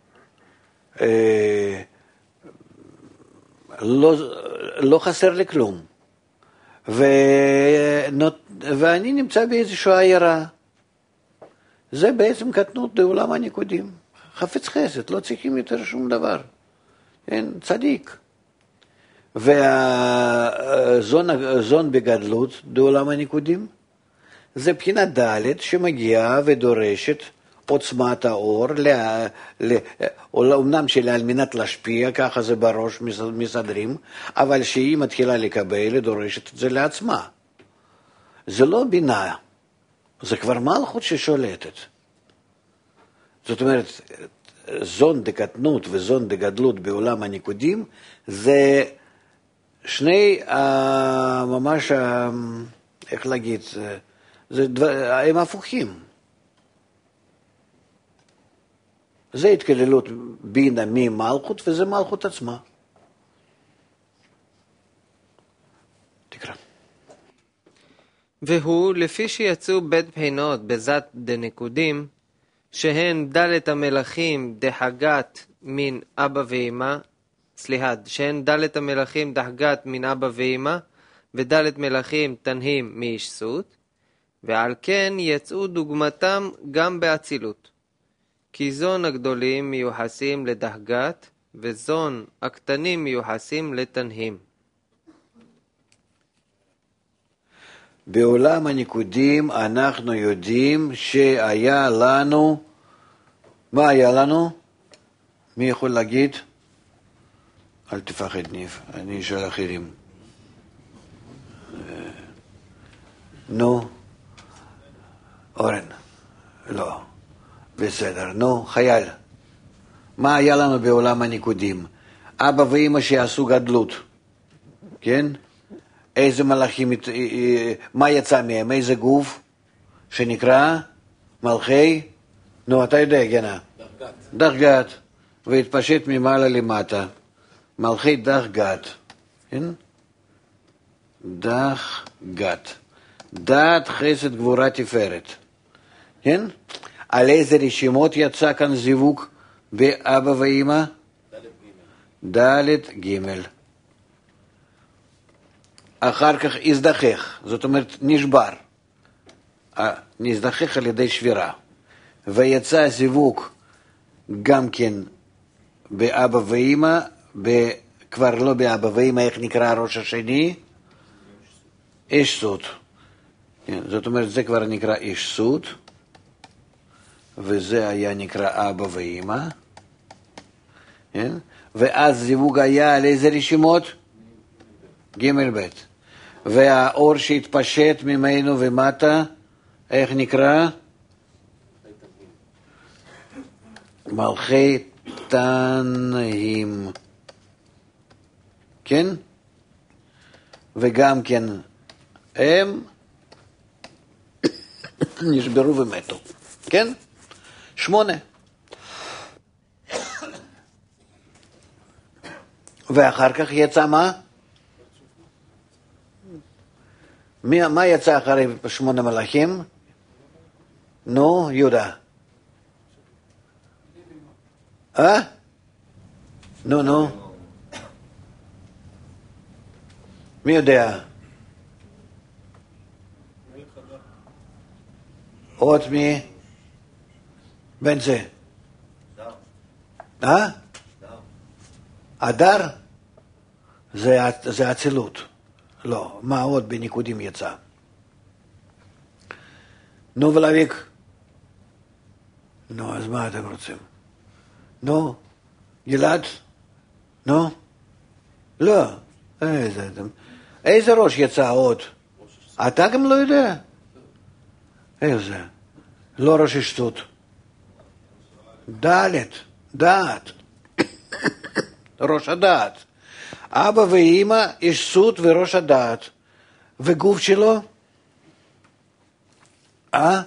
לא, לא חסר לי כלום. ונות, ואני נמצא באיזושהי עיירה. זה בעצם קטנות בעולם הנקודים. חפץ חסד, לא צריכים יותר שום דבר. כן? צדיק. והזון בגדלות בעולם הנקודים, זה בחינת ד' שמגיעה ודורשת עוצמת האור, לה, לה, אומנם שלה על מנת להשפיע, ככה זה בראש מסדרים, אבל שהיא מתחילה לקבל, היא דורשת את זה לעצמה. זה לא בינה, זה כבר מלכות ששולטת. זאת אומרת, זון דקטנות וזון דגדלות בעולם הניקודים, זה שני, ממש, איך להגיד, זה, הם הפוכים. זה התקללות בינה ממלכות, וזה מלכות עצמה. תקרא. והוא, לפי שיצאו בית בחינות בזת דנקודים, שהן דלת המלכים דחגת מן אבא ואמא, סליחה, שהן דלת המלכים דחגת מן אבא ואמא, ודלת מלכים תנהים מאיש סות, ועל כן יצאו דוגמתם גם באצילות. כי זון הגדולים מיוחסים לדחגת, וזון הקטנים מיוחסים לתנהים. בעולם הניקודים אנחנו יודעים שהיה לנו, מה היה לנו? מי יכול להגיד? אל תפחד ניב, אני אשאל אחרים. נו, אורן, לא, בסדר, נו, חייל. מה היה לנו בעולם הניקודים? אבא ואמא שעשו גדלות, כן? איזה מלאכים, מה יצא מהם? איזה גוף שנקרא מלכי, נו אתה יודע גנה, דרגת, דרגת, והתפשט ממעלה למטה, מלכי דרגת, כן? דרגת, דת חסד גבורה תפארת, כן? על איזה רשימות יצא כאן זיווג באבא ואמא? ד' ג'. אחר כך הזדחך, זאת אומרת נשבר, נזדחך על ידי שבירה, ויצא זיווג גם כן באבא ואמא, כבר לא באבא ואמא, איך נקרא הראש השני? איש סות. זאת אומרת זה כבר נקרא איש סות, וזה היה נקרא אבא ואמא, ואז זיווג היה על איזה רשימות? ג' ב'. והאור שהתפשט ממנו ומטה, איך נקרא? מלכי תנהים. כן? וגם כן הם נשברו ומתו. כן? שמונה. ואחר כך יצא מה? מי, מה יצא אחרי שמונה מלאכים? נו, יהודה. אה? נו, נו. מי יודע? עוד מי? בן זה. אה? אדר? זה אצילות. לא, מה עוד בניקודים יצא? נו ולהביק. נו, אז מה אתם רוצים? נו, גלעד? נו? לא. איזה, איזה ראש יצא עוד? אתה גם לא יודע? איזה? לא ראש השטות. דלת, דעת. ראש הדעת. אבא ואמא, איש סות וראש הדעת. וגוף שלו? אה?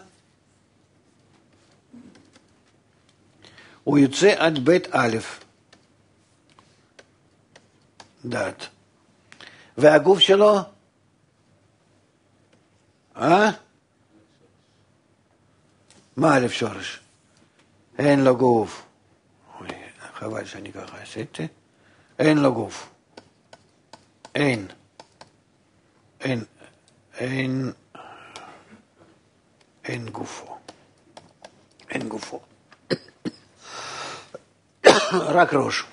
הוא יוצא עד בית א', דעת. והגוף שלו? אה? מה א' שורש? אין לו גוף. חבל שאני ככה עשיתי. אין לו גוף. אין. אין. אין. אין גופו. אין גופו. רק ראש.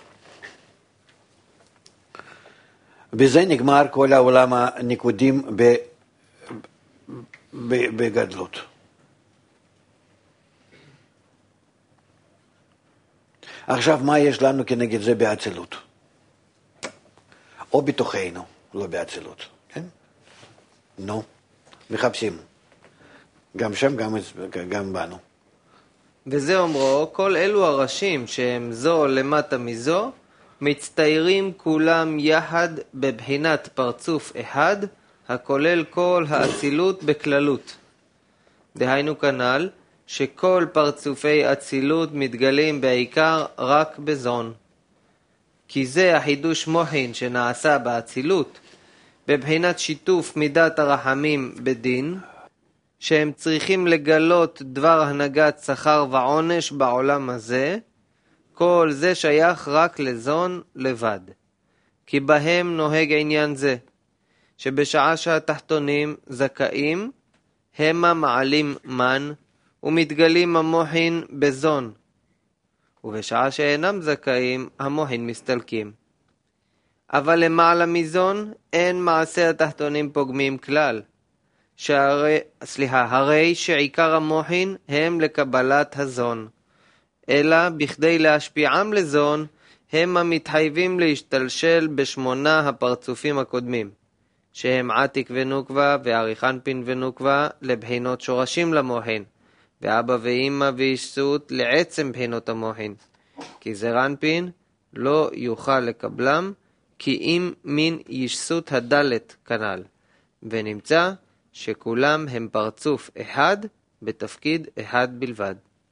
בזה נגמר כל העולם הניקודים בגדלות. עכשיו, מה יש לנו כנגד זה באצילות? או בתוכנו, לא באצילות, כן? נו, מחפשים. גם שם, גם, גם בנו. וזה אומרו, כל אלו הראשים שהם זו למטה מזו, מצטיירים כולם יחד בבחינת פרצוף אחד, הכולל כל האצילות בכללות. דהיינו כנ"ל, שכל פרצופי אצילות מתגלים בעיקר רק בזון. כי זה החידוש מוחין שנעשה באצילות, בבחינת שיתוף מידת הרחמים בדין, שהם צריכים לגלות דבר הנהגת שכר ועונש בעולם הזה, כל זה שייך רק לזון לבד. כי בהם נוהג עניין זה, שבשעה שהתחתונים זכאים, המה מעלים מן, ומתגלים המוחין בזון, ובשעה שאינם זכאים, המוחין מסתלקים. אבל למעלה מזון, אין מעשה התחתונים פוגמים כלל, שהרי, סליחה, הרי שעיקר המוחין הם לקבלת הזון, אלא בכדי להשפיעם לזון, הם המתחייבים להשתלשל בשמונה הפרצופים הקודמים, שהם עתיק ונוקבה ואריך אנפין ונוקבה לבחינות שורשים למוחין, ואבא ואמא וישסות לעצם בחינות המוחין, כי זר אנפין לא יוכל לקבלם, כי אם מין ישסות הדלת כנ"ל, ונמצא שכולם הם פרצוף אחד בתפקיד אחד בלבד.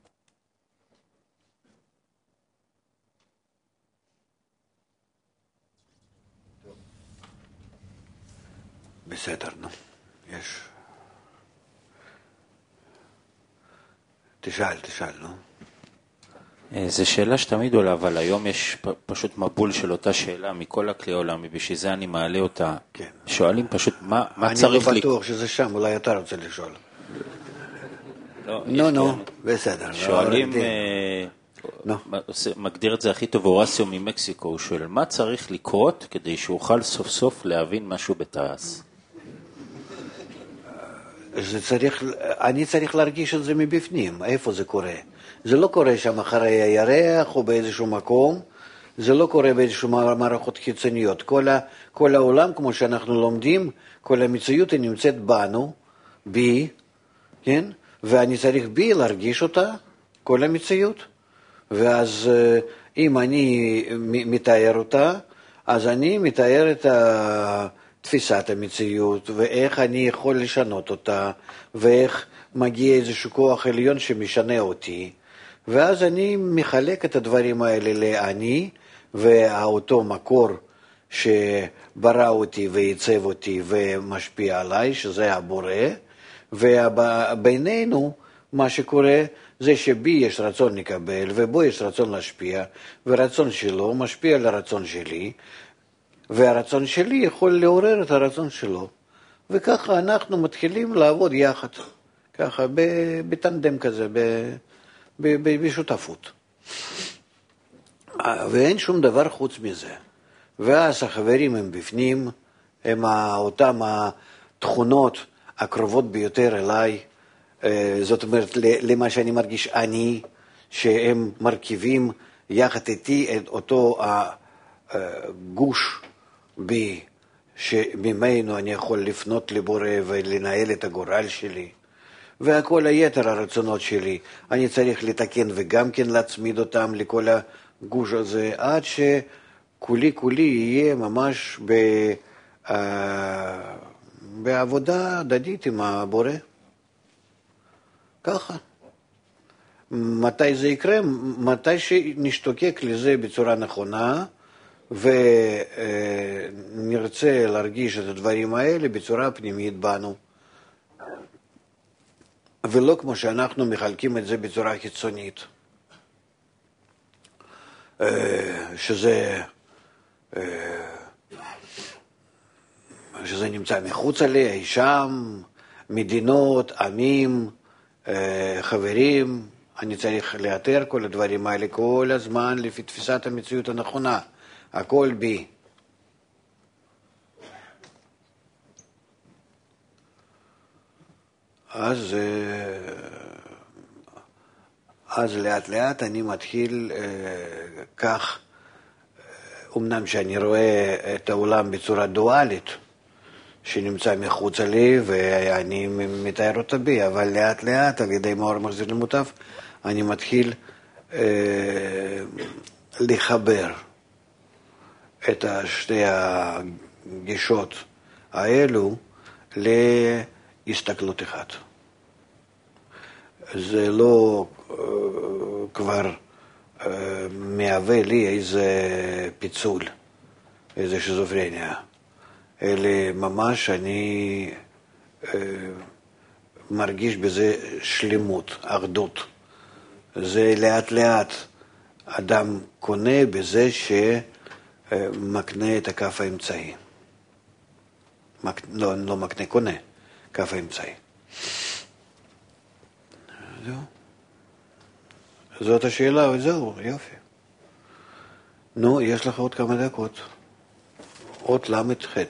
בסדר, נו, יש. תשאל, תשאל, נו. זו שאלה שתמיד עולה, אבל היום יש פ- פשוט מבול של אותה שאלה מכל הכלי העולמי, בשביל זה אני מעלה אותה. כן. שואלים פשוט מה, מה אני צריך לא לקרות. בטוח שזה שם, אולי אתה רוצה לשאול. לא, נו, יש נו, כאן- בסדר. שואלים, לא, אה, נו. מה- עושה- מגדיר את זה הכי טוב אורסיו ממקסיקו, הוא שואל, מה צריך לקרות כדי שאוכל סוף סוף להבין משהו בתעש? זה צריך, אני צריך להרגיש את זה מבפנים, איפה זה קורה. זה לא קורה שם אחרי הירח או באיזשהו מקום, זה לא קורה באיזשהו מערכות חיצוניות. כל, ה, כל העולם, כמו שאנחנו לומדים, כל המציאות היא נמצאת בנו, בי, כן? ואני צריך בי להרגיש אותה, כל המציאות. ואז אם אני מתאר אותה, אז אני מתאר את ה... תפיסת המציאות, ואיך אני יכול לשנות אותה, ואיך מגיע איזשהו כוח עליון שמשנה אותי, ואז אני מחלק את הדברים האלה לאני, ואותו מקור שברא אותי וייצב אותי ומשפיע עליי, שזה הבורא, ובינינו מה שקורה זה שבי יש רצון לקבל, ובו יש רצון להשפיע, ורצון שלו משפיע על הרצון שלי, והרצון שלי יכול לעורר את הרצון שלו. וככה אנחנו מתחילים לעבוד יחד, ככה, בטנדם כזה, בשותפות. ואין שום דבר חוץ מזה. ואז החברים הם בפנים, הם אותם התכונות הקרובות ביותר אליי, זאת אומרת, למה שאני מרגיש אני, שהם מרכיבים יחד איתי את אותו הגוש בי, שממנו אני יכול לפנות לבורא ולנהל את הגורל שלי, והכל היתר הרצונות שלי, אני צריך לתקן וגם כן להצמיד אותם לכל הגוש הזה, עד שכולי כולי יהיה ממש ב, uh, בעבודה הדדית עם הבורא. ככה. מתי זה יקרה? מתי שנשתוקק לזה בצורה נכונה, ונרצה להרגיש את הדברים האלה בצורה פנימית בנו. ולא כמו שאנחנו מחלקים את זה בצורה חיצונית. שזה, שזה נמצא מחוץ עליה, אי שם, מדינות, עמים, חברים. אני צריך לאתר כל הדברים האלה כל הזמן לפי תפיסת המציאות הנכונה. הכל בי. אז אז לאט לאט אני מתחיל אה, כך, אמנם שאני רואה את העולם בצורה דואלית, שנמצא מחוצה לי ואני מתאר אותה בי, אבל לאט לאט על ידי מאור מחזיר למוטב, אני מתחיל אה, לחבר את שתי הגישות האלו להסתכלות אחת. זה לא uh, כבר uh, מהווה לי איזה פיצול, איזה שזופרניה, אלא ממש אני uh, מרגיש בזה שלמות, אחדות. זה לאט לאט אדם קונה בזה שמקנה את הכף האמצעי. מק... לא, לא מקנה, קונה כף האמצעי. זהו. זאת השאלה, וזהו, יופי. נו, יש לך עוד כמה דקות. אות למד ח'.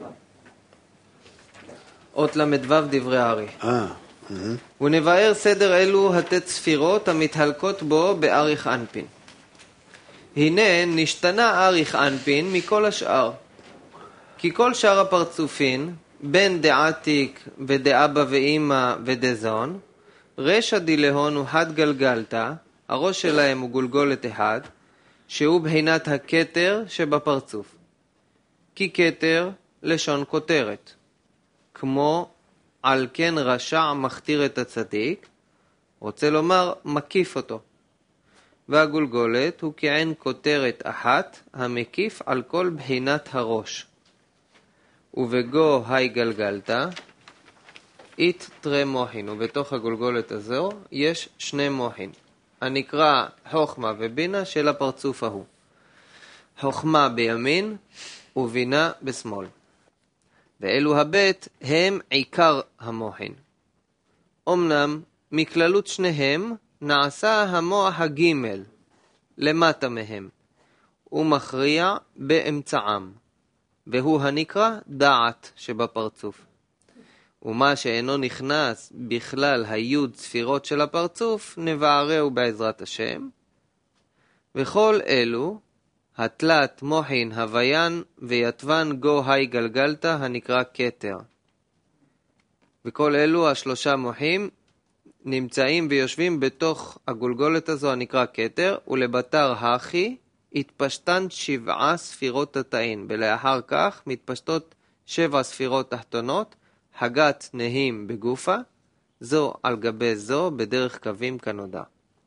אות למדו דברי הארי. אה. ונבאר סדר אלו התת ספירות המתהלקות בו באריך אנפין. הנה נשתנה אריך אנפין מכל השאר. כי כל שאר הפרצופין, בין דעתיק ודאבא ואמא ודזון, רשע דילהון הוא חד גלגלתא, הראש שלהם הוא גולגולת אחד, שהוא בחינת הכתר שבפרצוף. כי כתר לשון כותרת, כמו על כן רשע מכתיר את הצדיק, רוצה לומר מקיף אותו. והגולגולת הוא כעין כותרת אחת המקיף על כל בחינת הראש. ובגו היי גלגלתא, אית תרי מוחין, ובתוך הגולגולת הזו יש שני מוחין, הנקרא חוכמה ובינה של הפרצוף ההוא. חוכמה בימין ובינה בשמאל. ואלו הבית הם עיקר המוחין. אמנם מכללות שניהם נעשה המוח הגימל למטה מהם, ומכריע באמצעם, והוא הנקרא דעת שבפרצוף. ומה שאינו נכנס בכלל היוד ספירות של הפרצוף, נבערהו בעזרת השם. וכל אלו, התלת מוחין הוויין ויתוון גו היי גלגלתא הנקרא כתר. וכל אלו השלושה מוחים נמצאים ויושבים בתוך הגולגולת הזו הנקרא כתר, ולבתר הכי התפשטן שבעה ספירות תתאין, ולאחר כך מתפשטות שבע ספירות תחתונות, הגת נהים בגופה, זו על גבי זו בדרך קווים כנודע.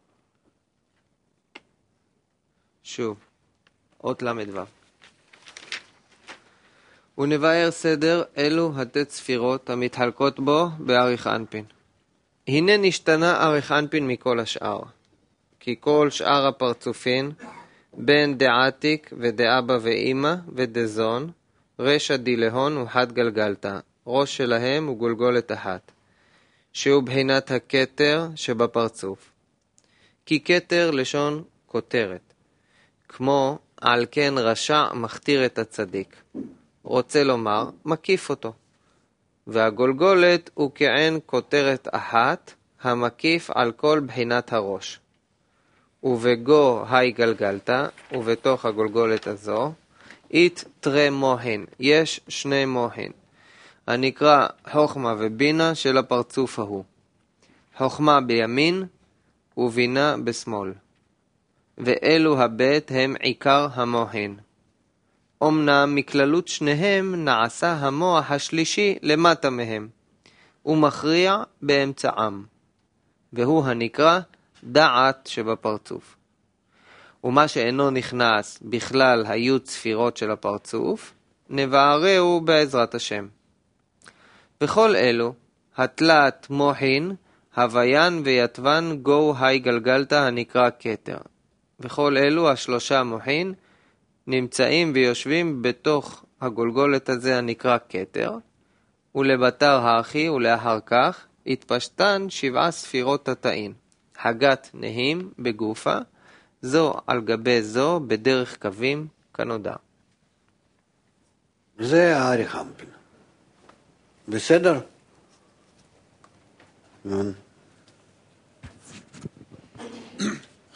שוב, אות למדו. ונבאר סדר אלו התת ספירות המתחלקות בו באריך אנפין. הנה נשתנה אריך אנפין מכל השאר, כי כל שאר הפרצופין, בין דעתיק ודאבא ואמא ודזון, רשע דילהון וחד גלגלתא, ראש שלהם הוא גולגולת אחת, שהוא בחינת הכתר שבפרצוף. כי כתר לשון כותרת, כמו על כן רשע מכתיר את הצדיק, רוצה לומר מקיף אותו. והגולגולת הוא כעין כותרת אחת המקיף על כל בחינת הראש. ובגו היי גלגלתא, ובתוך הגולגולת הזו, אית תרי מוחין, יש שני מוחין, הנקרא חוכמה ובינה של הפרצוף ההוא. חוכמה בימין ובינה בשמאל. ואלו הבית הם עיקר המוחין. אמנם מכללות שניהם נעשה המוח השלישי למטה מהם, ומכריע באמצעם, והוא הנקרא דעת שבפרצוף. ומה שאינו נכנס בכלל היוד ספירות של הפרצוף, נבערהו בעזרת השם. וכל אלו, התלת מוחין, הוויין ויתוון גו היי גלגלתא הנקרא כתר. וכל אלו השלושה מוחין נמצאים ויושבים בתוך הגולגולת הזה הנקרא כתר, ולבתר האחי ולאחר כך התפשטן שבעה ספירות תתאין, הגת נהים בגופה, זו על גבי זו בדרך קווים כנודע. זה האריך אנפין. בסדר? נו.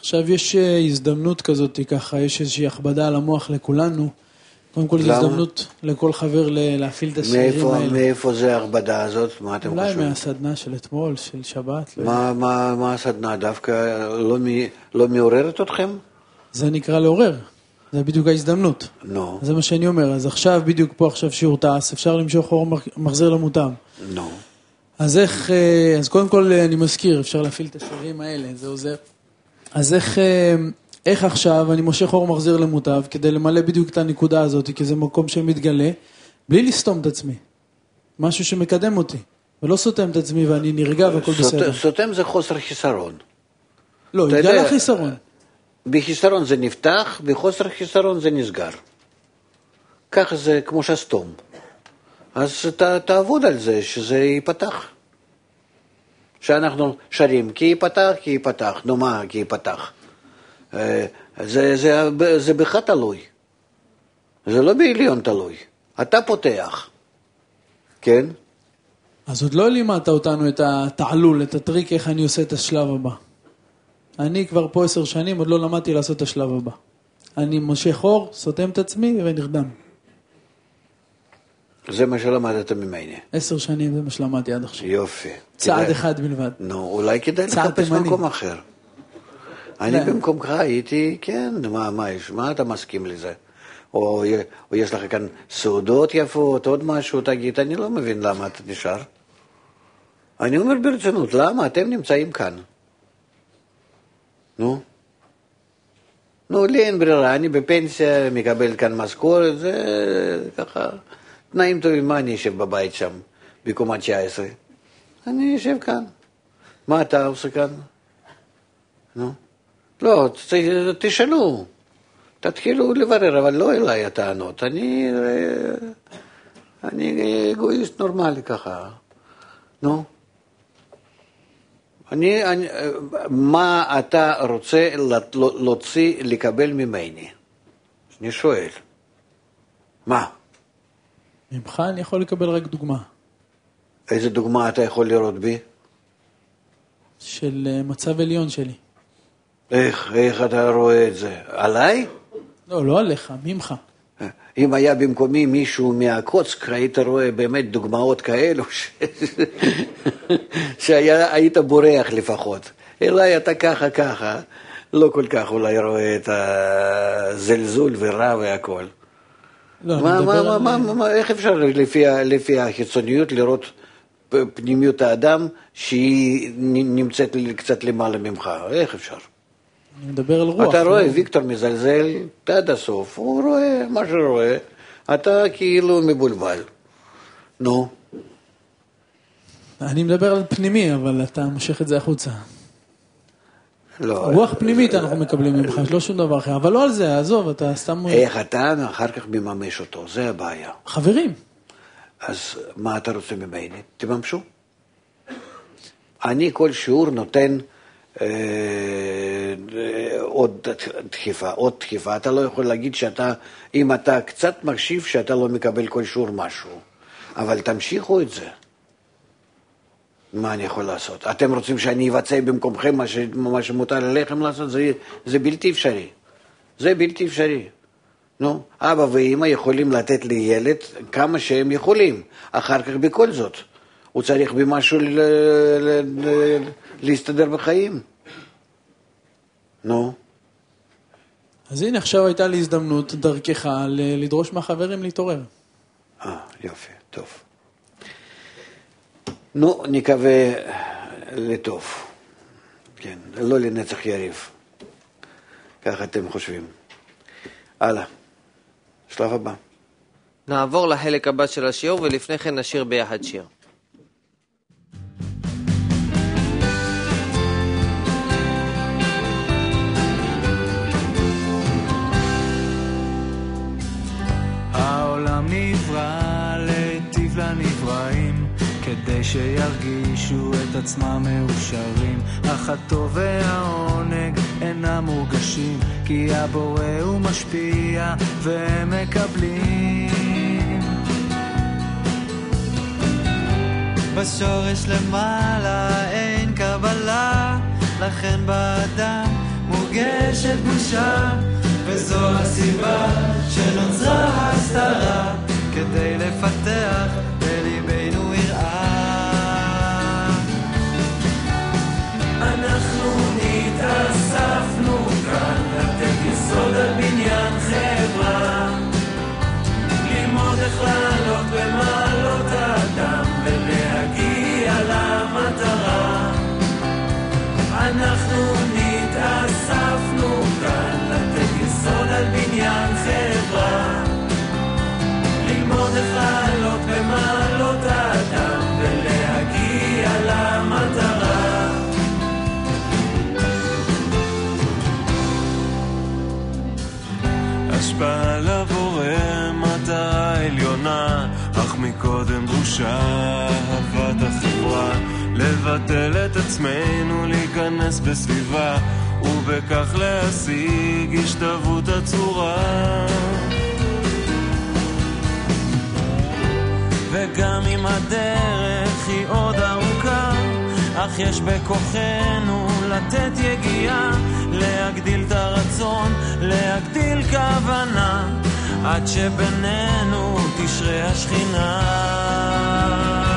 עכשיו יש הזדמנות כזאת, ככה, יש איזושהי הכבדה על המוח לכולנו. קודם כל, זו הזדמנות לכל חבר להפעיל את השירים האלה. מאיפה זה ההכבדה הזאת? מה אתם חושבים? אולי מהסדנה של אתמול, של שבת. מה הסדנה? דווקא לא מעוררת אתכם? זה נקרא לעורר. זה בדיוק ההזדמנות. נו. זה מה שאני אומר. אז עכשיו, בדיוק פה עכשיו שיעור תעש, אפשר למשוך אור מחזיר למוטב. נו. אז איך, אז קודם כל אני מזכיר, אפשר להפעיל את השירים האלה, זה עוזר. אז איך, איך עכשיו אני מושך אור מחזיר למוטב, כדי למלא בדיוק את הנקודה הזאת, כי זה מקום שמתגלה, בלי לסתום את עצמי. משהו שמקדם אותי, ולא סותם את עצמי ואני נרגע והכל בסדר. סותם זה חוסר חיסרון. לא, יגלה חיסרון. בחיסרון זה נפתח, בחוסר חיסרון זה נסגר. ככה זה כמו שסתום. אז ת, תעבוד על זה, שזה ייפתח. שאנחנו שרים, כי ייפתח, כי ייפתח. נו מה, כי ייפתח. זה, זה, זה, זה בך תלוי. זה לא בעליון תלוי. אתה פותח. כן? אז עוד לא לימדת אותנו את התעלול, את הטריק, איך אני עושה את השלב הבא. אני כבר פה עשר שנים, עוד לא למדתי לעשות את השלב הבא. אני מושך אור, סותם את עצמי ונרדם. זה מה שלמדת ממני. עשר שנים זה מה שלמדתי עד עכשיו. יופי. צעד אחד בלבד. נו, אולי כדאי לחפש במקום אחר. אני במקומך הייתי, כן, מה, מה, מה אתה מסכים לזה? או, או יש לך כאן סעודות יפות, עוד משהו, תגיד, אני לא מבין למה אתה נשאר. אני אומר ברצינות, למה אתם נמצאים כאן? נו? נו, לי אין ברירה, אני בפנסיה, מקבל כאן משכורת, זה ככה, תנאים טובים, מה אני יושב בבית שם, בקומה תשע עשרה? אני יושב כאן. מה אתה עושה כאן? נו? לא, תשאלו, תתחילו לברר, אבל לא אליי הטענות, אני, אני אגואיסט נורמלי ככה, נו? אני, אני, מה אתה רוצה להוציא, לקבל ממני? אני שואל. מה? ממך אני יכול לקבל רק דוגמה. איזה דוגמה אתה יכול לראות בי? של מצב עליון שלי. איך, איך אתה רואה את זה? עליי? לא, לא עליך, ממך. אם היה במקומי מישהו מהקוצק, היית רואה באמת דוגמאות כאלו, ש... שהיית בורח לפחות. אולי אתה ככה ככה, לא כל כך אולי רואה את הזלזול ורע והכל. לא, מה, אני מה, מדבר מה, על... מה, מה, איך אפשר לפי, לפי החיצוניות לראות פנימיות האדם שהיא נמצאת קצת למעלה ממך? איך אפשר? אני מדבר על רוח. אתה רואה, ויקטור מזלזל עד הסוף, הוא רואה מה שרואה, אתה כאילו מבולבל. נו. אני מדבר על פנימי, אבל אתה מושך את זה החוצה. לא. רוח פנימית אנחנו מקבלים ממך, לא שום דבר אחר, אבל לא על זה, עזוב, אתה סתם... איך אתה אחר כך מממש אותו, זה הבעיה. חברים. אז מה אתה רוצה ממני? תממשו. אני כל שיעור נותן עוד דחיפה, עוד דחיפה. אתה לא יכול להגיד שאתה, אם אתה קצת מקשיב, שאתה לא מקבל כל שיעור משהו. אבל תמשיכו את זה. מה אני יכול לעשות? אתם רוצים שאני אבצע במקומכם מה, ש... מה שמותר עליכם לעשות? זה, זה בלתי אפשרי. זה בלתי אפשרי. נו, אבא ואמא יכולים לתת לי ילד כמה שהם יכולים. אחר כך בכל זאת. הוא צריך במשהו ל... ל... ל... להסתדר בחיים. נו. אז הנה, עכשיו הייתה לי הזדמנות דרכך לדרוש מהחברים להתעורר. אה, יופי, טוב. נו, נקווה לטוב. כן, לא לנצח יריב. ככה אתם חושבים. הלאה. שלב הבא. נעבור לחלק הבא של השיעור, ולפני כן נשיר ביחד שיר. העולם נברא לטיב לנבראים, כדי שירגישו את עצמם מאושרים, אך הטוב והעונג אינם מורגשים, כי הבורא הוא משפיע והם מקבלים. בשורש למעלה אין קבלה, לכן באדם מורגש מורגשת בושה, וזו הסיבה שנוצרה הסתרה, כדי לפתח בליבנו יראה. אנחנו נתאספנו כאן לתת יסוד על בניין חברה, ללמוד איך לעלות במעלות האדם ולהגיע למטרה. אנחנו נתאספנו כאן לתת יסוד על בניין חברה, ללמוד איך לעלות במעלות האדם ולהגיע למטרה. השפעה לבורא מטרה עליונה, אך מקודם דרושה אהבת החברה, לבטל את עצמנו, להיכנס בסביבה, ובכך להשיג השתוות הצורה. וגם אם הדרך היא עוד ארוכה, אך יש בכוחנו לתת יגיעה, להגדיל את הרצון, להגדיל כוונה, עד שבינינו תשרה השכינה.